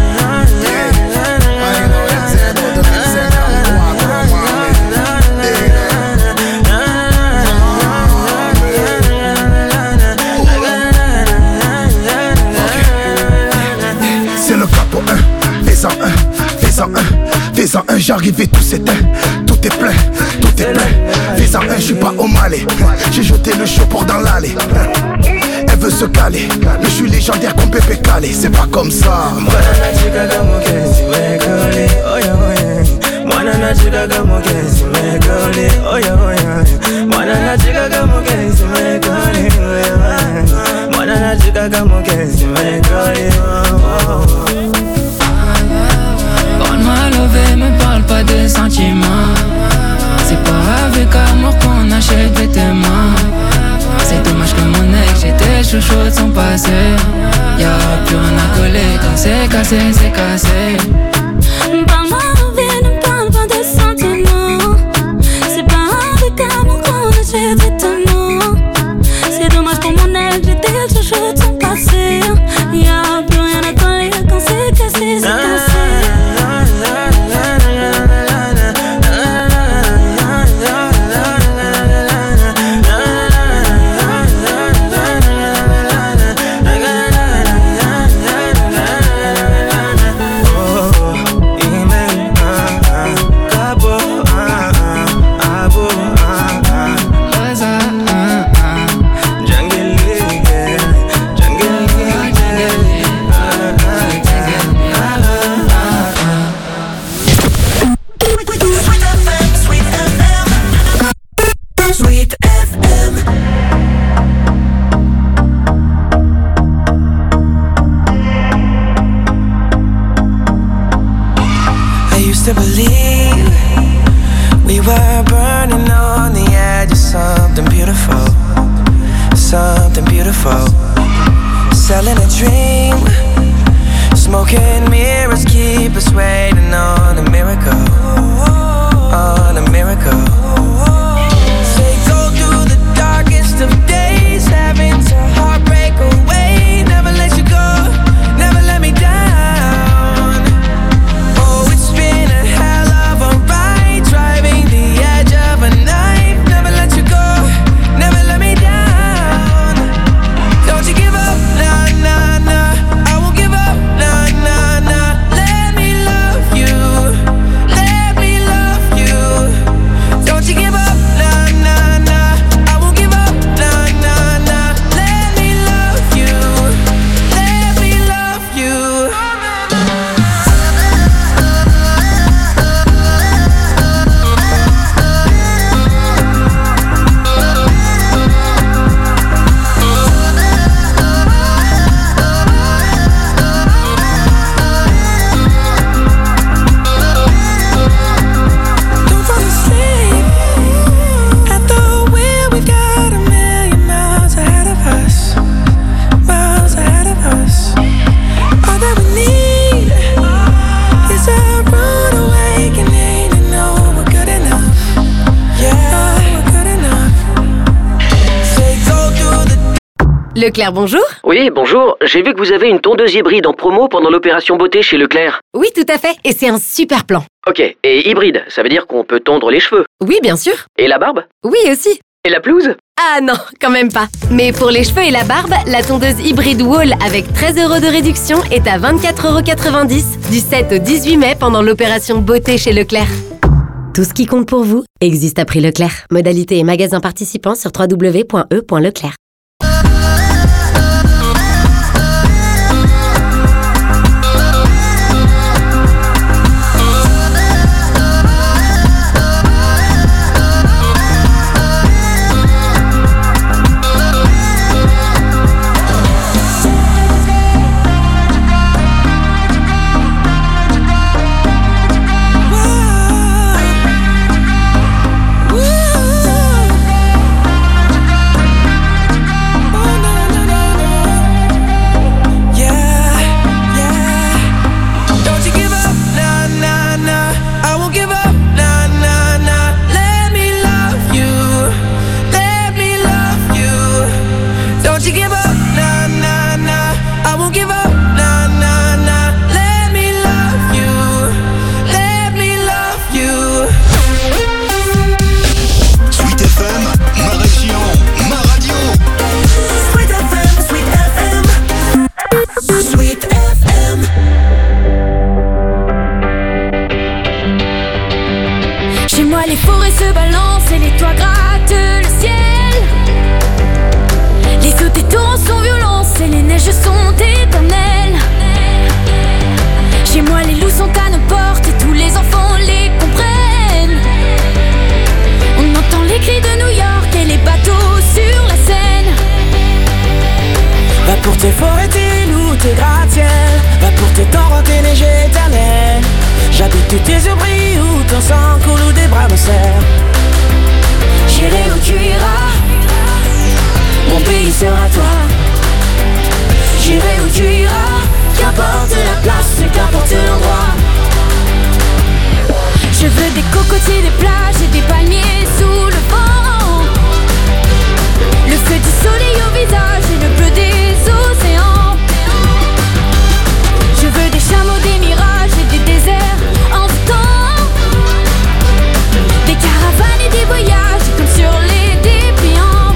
S10: C'est le capot un, fais-en un, fais-en un, fais-en un, j'arrive et tout s'éteint, tout est plein, tout est plein. Fais-en un, je suis pas au Malais, j'ai jeté le chapeau dans l'allée. Elle veut se caler, mais je suis légendaire comme Pépé Calé, c'est pas comme ça.
S9: Mwana chica como que si me cole, oye oye. Mwana chica como que si me cole, oye oye. Mwana chica como que si me cole, oye oye. Mwana chica como que si me cole, oh.
S27: Parle-moi levé, me parle pas de sentiments. C'est pas avec amour qu'on achète vêtements. C'est dommage que mon ex, j'étais le chouchou de son passé. Y'a plus rien à coller quand c'est cassé, c'est cassé. Parle-moi envers, ne parle pas de sentiments. C'est pas avec amour qu'on achète vêtements. C'est dommage pour mon ex, j'étais le chouchou de son passé. Y'a plus rien à coller quand c'est cassé, c'est cassé.
S9: Sweet F M. I used to believe we were burning on the edge of something beautiful, something beautiful. Selling a dream, smoking mirrors keep us waiting on a miracle, on a miracle. Say go through the darkest of days, having to heartbreak away. Never let you go, never let me
S7: Leclerc, bonjour.
S6: Oui, bonjour. J'ai vu que vous avez une tondeuse hybride en promo pendant l'opération beauté chez Leclerc.
S7: Oui, tout à fait. Et c'est un super plan.
S6: Ok, et hybride, ça veut dire qu'on peut tondre les cheveux.
S7: Oui, bien sûr.
S6: Et la barbe?
S7: Oui, aussi.
S6: Et la pelouse?
S7: Ah non, quand même pas. Mais pour les cheveux et la barbe, la tondeuse hybride Wall avec treize euros de réduction est à vingt-quatre euros quatre-vingt-dix du sept au dix-huit mai pendant l'opération beauté chez Leclerc. Tout ce qui compte pour vous existe à prix Leclerc. Modalité et magasin participants sur w w w point e point leclerc.
S9: Tes forêts, tes loups, tes gratte-ciel. Va pour tes torrents, tes neiges éternelles. J'habite tes yeux brillent où ton sang coule ou des bras me serrent. J'irai où tu iras, mon pays sera toi. J'irai où tu iras, qu'importe la place, qu'importe l'endroit.
S27: Je veux des cocotiers, des plages et des palmiers sous le vent. Le feu du soleil au visage et le bleu des océans. Je veux des chameaux, des mirages et des déserts en tout temps. Des caravanes et des voyages comme sur les dépliants.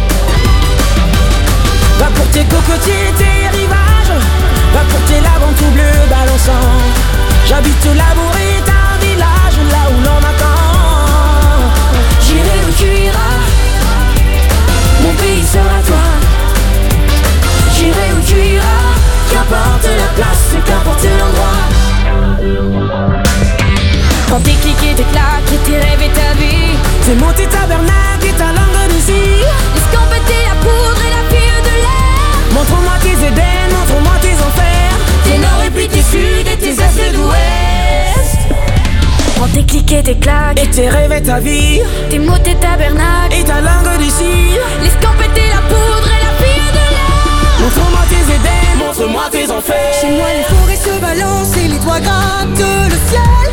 S9: Va pour tes cocotiers, tes rivages. Va pour tes laves en tout bleu balançant. J'habite l'amour et un village là où l'on attend. J'irai où tu iras, mon pays sera toi. J'irai où tu iras, qu'importe la place, qu'importe l'endroit.
S27: Quand tes clics et tes claques et tes rêves et ta vie,
S9: tes mots, tes tabernacles et ta langue de cire.
S27: L'escampette et la poudre et la fille de l'air.
S9: Montre-moi tes Éden, montre-moi tes enfers.
S27: Tes nord et puis tes sud et tes est d'ouest. Quand tes clics et tes claques
S9: et tes rêves et ta vie,
S27: tes mots, tes tabernacles
S9: et ta langue de cire.
S27: L'escampette et la poudre et la fille de l'air.
S9: Montre-moi tes Éden, montre-moi tes enfers.
S27: Chez moi les forêts se balancent et les toits grattent le ciel.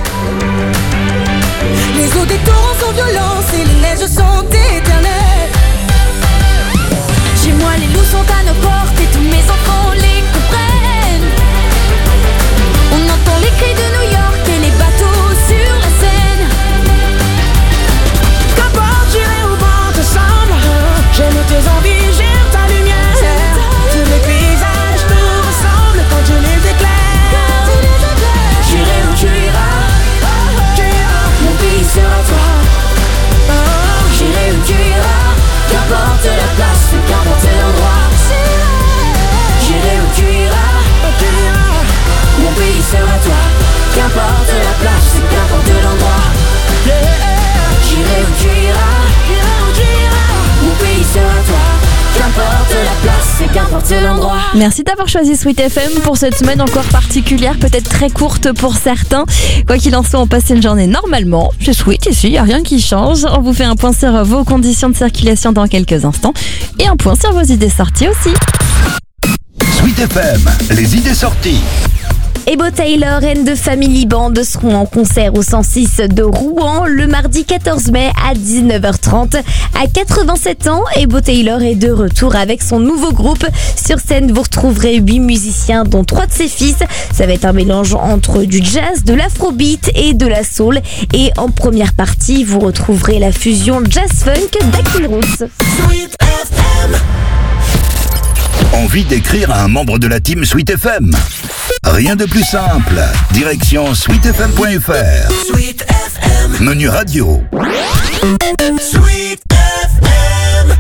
S27: Les eaux des torrents sont violentes et les neiges sont éternelles. Chez moi les loups sont à nos portes et tous mes enfants les comprennent. On entend les cris de New York et les bateaux sur la Seine.
S9: Qu'importe, j'irai où vent te semble. J'aime tes envies, j'aime ta lumière. Tous les paysages te ressemblent quand je les éclaire. J'irai où tu iras, mon pays sera toi. J'irai où tu iras, qu'importe la place, qu'importe l'endroit. J'irai où tu iras, mon pays sera toi. Qu'importe la place, qu'importe l'endroit. J'irai où tu iras, mon pays sera toi. Qu'importe la place, qu'importe l'endroit.
S26: Merci d'avoir choisi Sweet F M pour cette semaine encore particulière, peut-être très courte pour certains. Quoi qu'il en soit, on passe une journée normalement. Je Sweet ici, il n'y a rien qui change. On vous fait un point sur vos conditions de circulation dans quelques instants et un point sur vos idées sorties aussi.
S2: Sweet F M, les idées sorties.
S26: Ebo Taylor and the Family Band seront en concert au cent six de Rouen le mardi quatorze mai à dix-neuf heures trente. À quatre-vingt-sept ans, Ebo Taylor est de retour avec son nouveau groupe. Sur scène, vous retrouverez huit musiciens, dont trois de ses fils. Ça va être un mélange entre du jazz, de l'afrobeat et de la soul. Et en première partie, vous retrouverez la fusion jazz-funk d'Akil Roots.
S2: Envie d'écrire à un membre de la team Sweet F M? Rien de plus simple. Direction sweet f m point f r. Sweet F M. Menu radio. Sweet F M.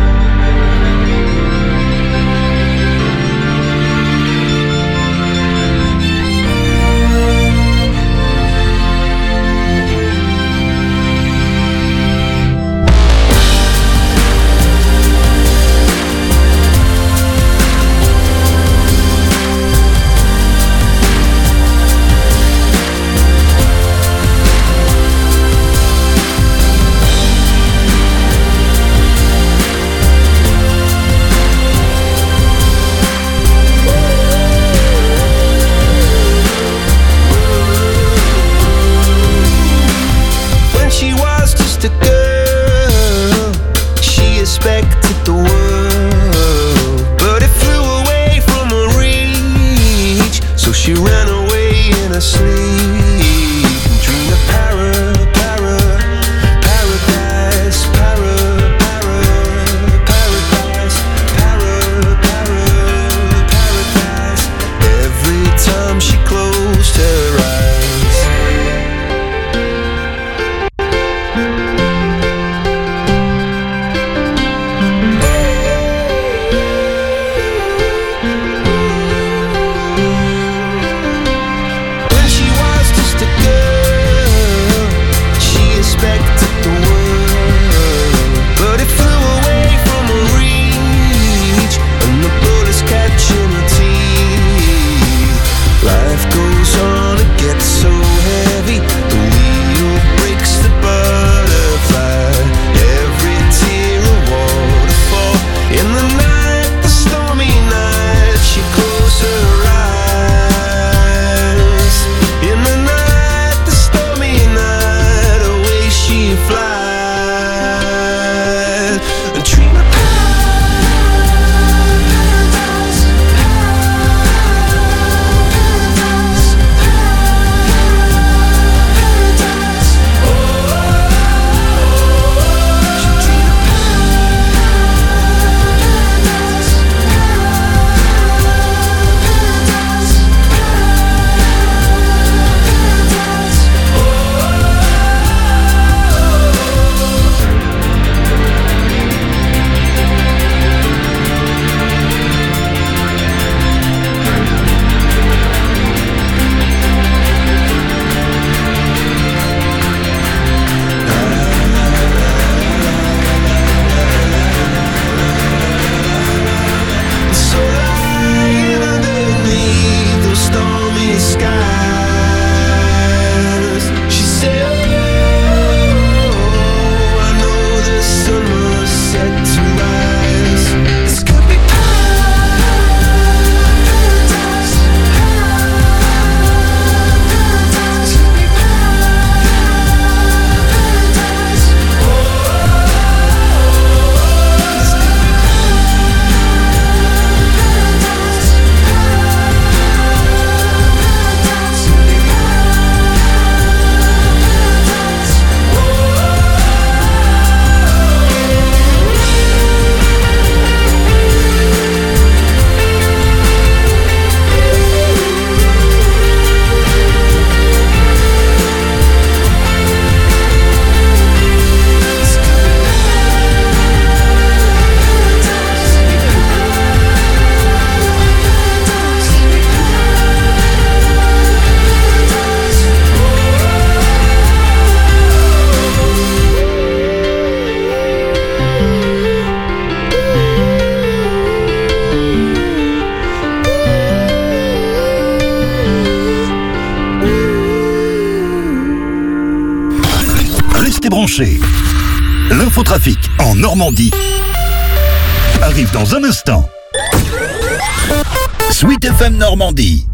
S2: branchés. L'infotrafic en Normandie arrive dans un instant. Sweet F M Normandie,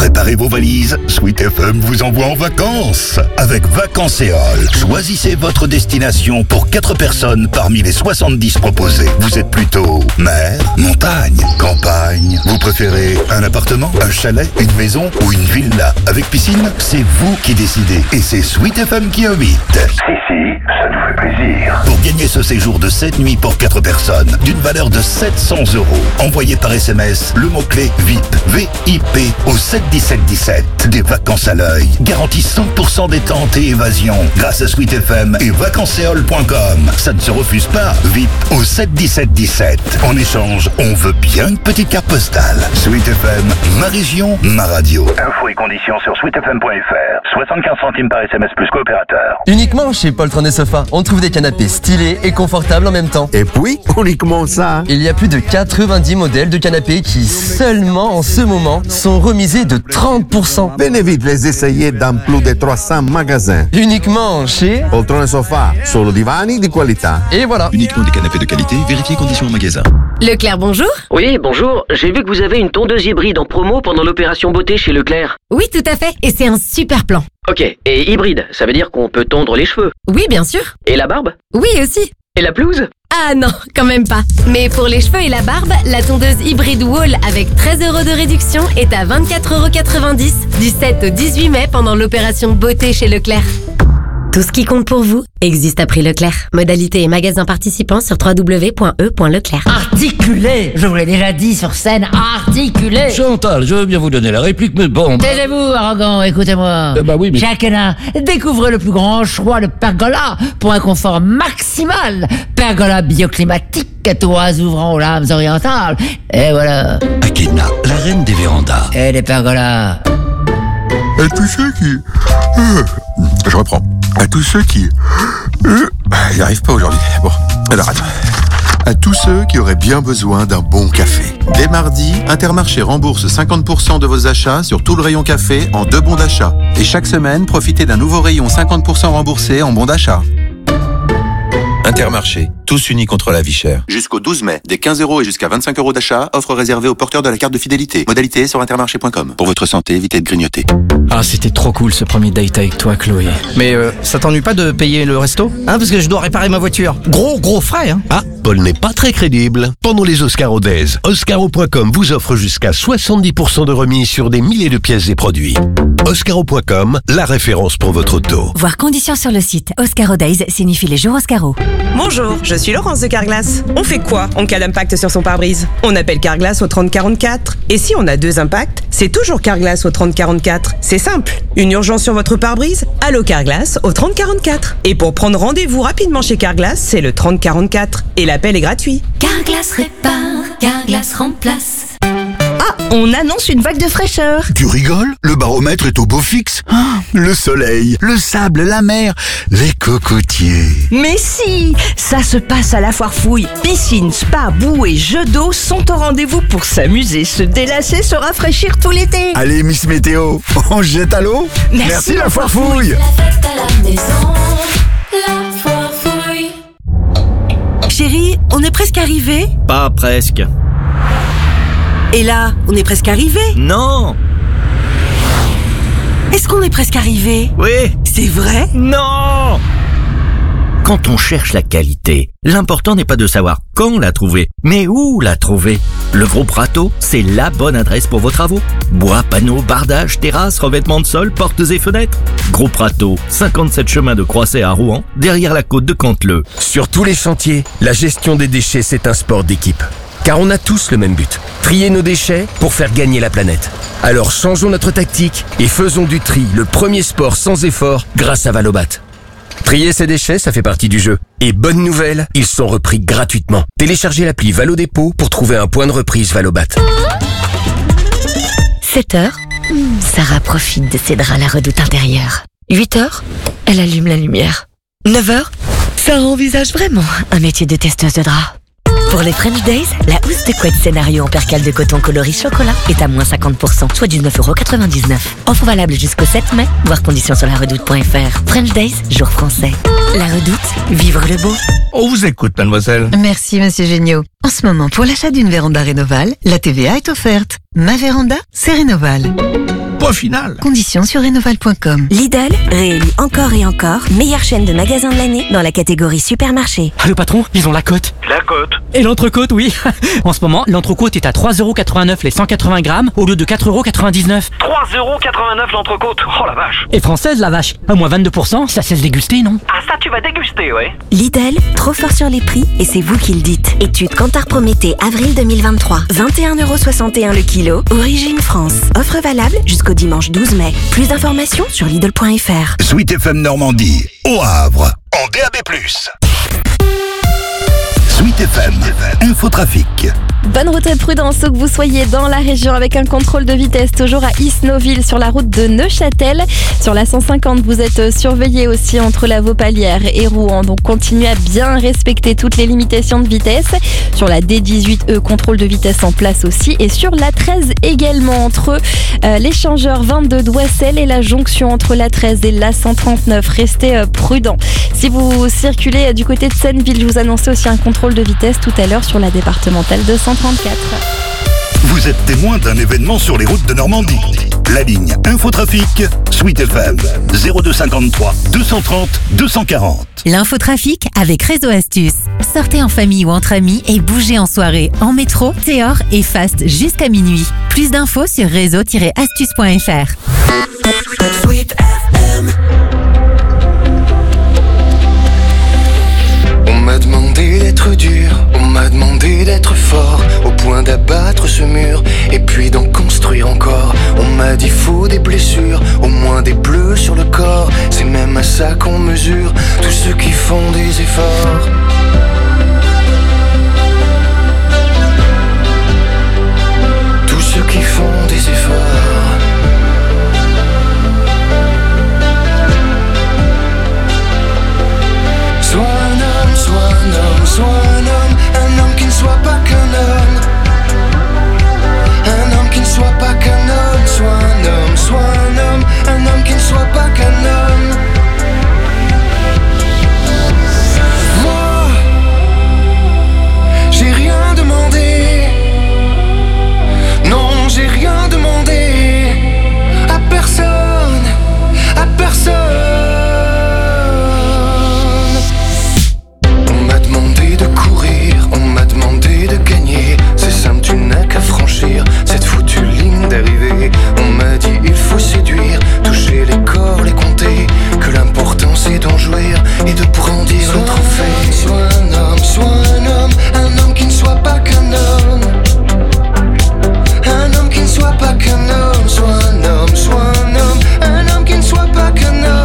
S2: Préparez vos valises, Sweet F M vous envoie en vacances. Avec Vacanceol, choisissez votre destination pour quatre personnes parmi les soixante-dix proposées. Vous êtes plutôt mer, montagne, campagne. Vous préférez un appartement, un chalet, une maison ou une villa avec piscine? C'est vous qui décidez et c'est Sweet F M qui invite.
S11: Si, si, ça nous fait plaisir.
S2: Pour gagner ce séjour de sept nuits pour quatre personnes d'une valeur de sept cents euros, envoyez par S M S le mot-clé V I P, V I P au sept dix-sept dix-sept. Des vacances à l'œil, garantie cent pour cent détente et évasion grâce à Sweet F M et vacanceol point com. Ça ne se refuse pas. V I P au sept dix-sept dix-sept. En échange, on veut bien une petite carte postale. Sweet F M, ma région, ma radio.
S11: Infos et conditions sur sweet f m point f r. soixante-quinze centimes par S M S plus coopérateur.
S12: Uniquement chez Poltron et Sofa, on trouve des canapés stylés et confortables en même temps.
S13: Et puis, uniquement ça.
S12: Il y a plus de quatre-vingt-dix modèles de canapés qui, seulement en ce moment, sont remisés de trente pour cent.
S13: Venez vite les essayer dans plus de trois cents magasins.
S12: Uniquement chez
S13: Poltron et Sofa, solo divani di qualità.
S12: Et voilà.
S14: Uniquement des canapés de qualité, vérifiez conditions en magasin.
S7: Leclerc, bonjour.
S6: Oui, bonjour. J'ai vu que vous avez une tondeuse hybride en promo pendant l'opération beauté chez Leclerc.
S7: Oui, tout à fait. Et c'est un super plan.
S6: Ok. Et hybride, ça veut dire qu'on peut tondre les cheveux.
S7: Oui, bien sûr.
S6: Et la barbe?
S7: Oui, aussi.
S6: Et la pelouse?
S7: Ah non, quand même pas. Mais pour les cheveux et la barbe, la tondeuse hybride Wall avec treize euros de réduction est à vingt-quatre euros quatre-vingt-dix du sept au dix-huit mai pendant l'opération beauté chez Leclerc. Tout ce qui compte pour vous existe à prix Leclerc. Modalité et magasins participants sur w w w point e point leclerc.
S15: Articulé, je vous l'ai déjà dit sur scène, articulé.
S1: Chantal, je veux bien vous donner la réplique, mais bon...
S15: Taisez-vous, arrogant, écoutez-moi.
S1: Eh bah oui, mais...
S15: Chacun découvrez le plus grand choix de pergola pour un confort maximal. Pergola bioclimatique, toits ouvrant aux lames orientales. Et voilà.
S1: Akena, la reine des vérandas.
S15: Et des pergolas.
S24: À tous ceux qui... Euh, je reprends. À tous ceux qui... Euh, j'y arrive pas aujourd'hui. Bon, alors attends. À tous ceux qui auraient bien besoin d'un bon café. Dès mardi, Intermarché rembourse cinquante pour cent de vos achats sur tout le rayon café en deux bons d'achat. Et chaque semaine, profitez d'un nouveau rayon cinquante pour cent remboursé en bons d'achat. Intermarché, tous unis contre la vie chère. Jusqu'au douze mai, des quinze euros et jusqu'à vingt-cinq euros d'achat, offre réservée aux porteurs de la carte de fidélité. Modalité sur intermarché point com. Pour votre santé, évitez de grignoter.
S17: Ah, c'était trop cool ce premier date avec toi, Chloé.
S18: Mais euh, ça t'ennuie pas de payer le resto? Hein, parce que je dois réparer ma voiture. Gros, gros frais, hein.
S28: Ah, Paul n'est pas très crédible. Pendant les Oscaro Days, oscaro point com vous offre jusqu'à soixante-dix pour cent de remise sur des milliers de pièces et produits. oscaro point com, la référence pour votre auto.
S4: Voir conditions sur le site. Oscaro Days signifie les jours Oscaro.
S19: Bonjour, je suis Laurence de Carglass. On fait quoi en cas d'impact sur son pare-brise? On appelle Carglass au trente quarante-quatre. Et si on a deux impacts, c'est toujours Carglass au trente quarante-quatre. C'est simple. Une urgence sur votre pare-brise? Allô Carglass au trente quarante-quatre. Et pour prendre rendez-vous rapidement chez Carglass, c'est le trente quarante-quatre. Et l'appel est gratuit.
S29: Carglass répare, Carglass remplace.
S30: Ah, on annonce une vague de fraîcheur.
S2: Tu rigoles? Le baromètre est au beau fixe. Ah, le soleil, le sable, la mer, les cocotiers.
S30: Mais si, ça se passe à la Foire Fouille. Piscine, spa, boue et jeux d'eau sont au rendez-vous pour s'amuser, se délasser, se rafraîchir tout l'été.
S2: Allez Miss Météo, on se jette à l'eau?
S30: Merci,
S2: Merci la Foire Fouille.
S29: La fête à la maison, la Foire Fouille.
S30: Chérie, on est presque arrivé?
S18: Pas presque.
S30: Et là, on est presque arrivé?
S18: Non.
S30: Est-ce qu'on est presque arrivé?
S18: Oui.
S30: C'est vrai?
S18: Non.
S31: Quand on cherche la qualité, l'important n'est pas de savoir quand la trouver, mais où la trouver. Le Groupe Rateau, c'est la bonne adresse pour vos travaux. Bois, panneaux, bardages, terrasses, revêtements de sol, portes et fenêtres. Groupe Rateau, cinquante-sept chemin de Croisset à Rouen, derrière la côte de Canteleu.
S32: Sur tous les chantiers, la gestion des déchets, c'est un sport d'équipe. Car on a tous le même but, trier nos déchets pour faire gagner la planète. Alors changeons notre tactique et faisons du tri le premier sport sans effort grâce à Valobat. Trier ses déchets, ça fait partie du jeu. Et bonne nouvelle, ils sont repris gratuitement. Téléchargez l'appli Valodépôt pour trouver un point de reprise Valobat.
S4: sept heures, Sarah profite de ses draps à la redoute intérieure. huit heures, elle allume la lumière. neuf heures, Sarah envisage vraiment un métier de testeuse de draps. Pour les French Days, la housse de couette scénario en percale de coton coloris chocolat est à moins cinquante pour cent, soit dix-neuf euros quatre-vingt-dix-neuf. Offre valable jusqu'au sept mai, voir conditions sur la redoute point f r. French Days, jour français. La redoute, vivre le beau.
S33: On vous écoute, mademoiselle.
S34: Merci, monsieur Géniaud. En ce moment, pour l'achat d'une véranda Rénoval, la T V A est offerte. Ma véranda, c'est Rénoval.
S33: point final.
S34: Conditions sur rénoval point com.
S3: Lidl, réélu encore et encore, meilleure chaîne de magasins de l'année dans la catégorie supermarché.
S17: Ah, le patron, ils ont la cote.
S5: La cote.
S17: Et l'entrecôte, oui. En ce moment, l'entrecôte est à trois euros quatre-vingt-neuf les cent quatre-vingts grammes au lieu de quatre euros quatre-vingt-dix-neuf.
S5: trois euros quatre-vingt-neuf l'entrecôte. Oh la vache.
S17: Et française, la vache. À moins vingt-deux pour cent, ça cesse déguster, non?
S5: Ah, ça, tu vas déguster, ouais.
S3: Lidl, trop fort sur les prix et c'est vous qui le dites. Étude Kantar Prométhée, avril deux mille vingt-trois. vingt et un euros soixante et un le kilo. Origine France. Offre valable jusqu'au dimanche douze mai. Plus d'informations sur Lidl point F R.
S2: Sweet F M Normandie, au Havre, en D A B plus. Sweet F M, Infotrafic.
S8: Bonne route et prudence où que vous soyez dans la région avec un contrôle de vitesse toujours à Isnoville sur la route de Neuchâtel. Sur la cent cinquante, vous êtes surveillé aussi entre la Vaupalière et Rouen. Donc continuez à bien respecter toutes les limitations de vitesse. Sur la D dix-huit E, contrôle de vitesse en place aussi. Et sur la treize également entre euh, l'échangeur vingt-deux d'Oissel et la jonction entre la treize et la cent trente-neuf. Restez euh, prudents. Si vous circulez euh, du côté de Senneville, je vous annonce aussi un contrôle de vitesse tout à l'heure sur la départementale deux cent trente-quatre.
S2: Vous êtes témoin d'un événement sur les routes de Normandie. La ligne Infotrafic, Sweet F M, zéro deux cinquante-trois deux cent trente deux cent quarante.
S34: L'infotrafic avec Réseau Astuce. Sortez en famille ou entre amis et bougez en soirée, en métro, Théor et Fast jusqu'à minuit. Plus d'infos sur réseau tiret astuce point F R.
S9: Sweet F M. On m'a demandé d'être dur, on m'a demandé d'être fort, au point d'abattre ce mur, et puis d'en construire encore. On m'a dit faut des blessures, au moins des bleus sur le corps, c'est même à ça qu'on mesure tous ceux qui font des efforts. Tous ceux qui font des efforts. Sois un homme, sois un homme, sois un homme, un homme qui ne soit pas qu'un homme. Un homme qui ne soit pas qu'un homme, sois un homme, sois un homme, un homme qui ne soit pas qu'un homme. Moi, j'ai rien demandé. Non, j'ai rien demandé à personne, à personne. C'est simple, tu n'as qu'à franchir cette foutue ligne d'arrivée. On m'a dit il faut séduire, toucher les corps, les compter, que l'important c'est d'en jouir et de brandir le trophée. Sois un homme, sois un homme, un homme qui ne soit pas qu'un homme. Un homme qui ne soit pas qu'un homme, sois un homme, sois un homme, un homme qui ne soit pas qu'un homme.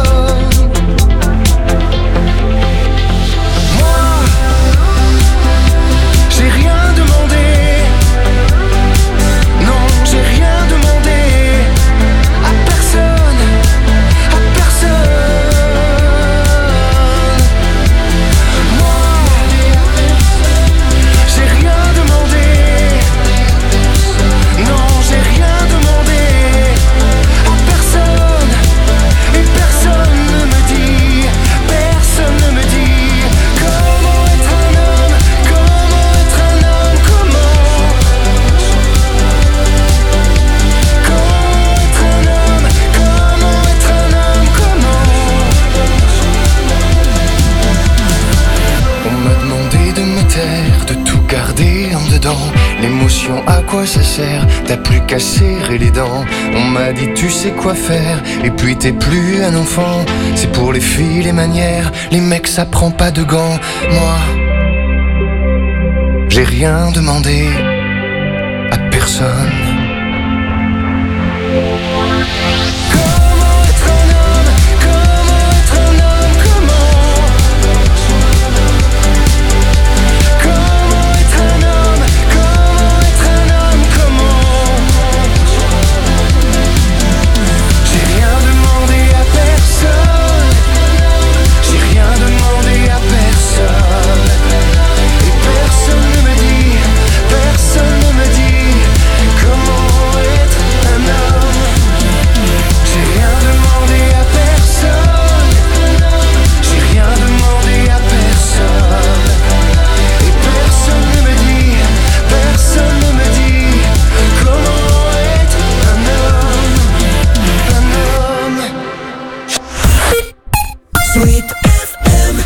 S9: L'émotion, à quoi ça sert? T'as plus qu'à serrer les dents. On m'a dit tu sais quoi faire, et puis t'es plus un enfant. C'est pour les filles les manières, les mecs ça prend pas de gants. Moi, j'ai rien demandé à personne. Personne ne me dit, personne ne me dit comment Sweet F M.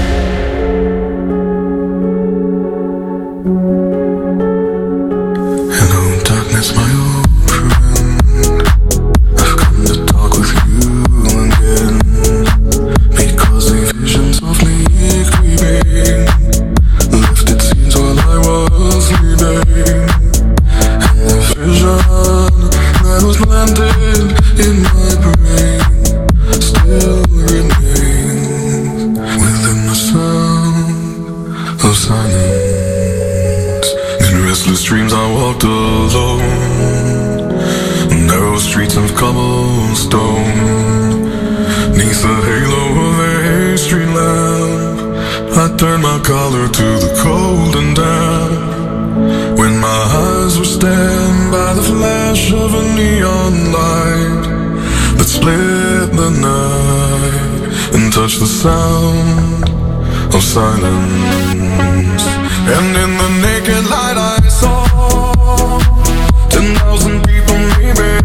S6: Hello, darkness, my old friend. I've come to talk with you again, because the visions of me creeping lifted scenes while I was sleeping, and the vision that was planted in my brain still remains within the sound of silence. In restless dreams I walked alone, narrow streets of cobblestone, neath the halo of a street lamp. I turned my collar to the cold and damp, when my eyes were stabbed by the flash of a neon light that split the night and touched the sound of silence. And in the naked light I saw ten thousand people maybe,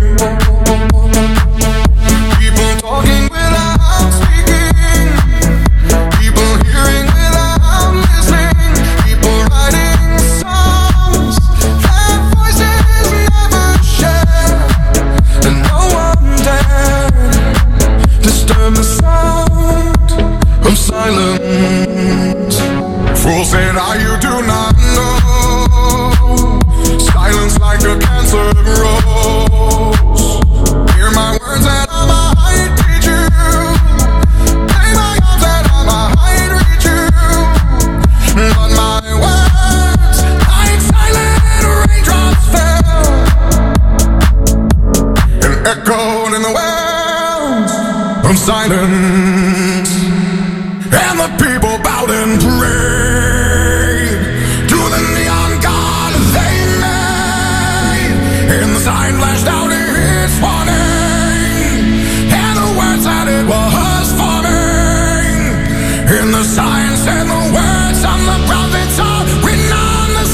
S6: people talking without speaking, people hearing without listening, people writing songs that voices never share, and no one dared disturb the sound of silence. Fools said, "Ah, you do not know, silence like a cancer grows. Hear my words that I might teach you, lay my arms that I might reach you, but my words like silent raindrops fell and echoed in the wells of silence, and the people bowed and prayed to the neon god they made, and the sign flashed out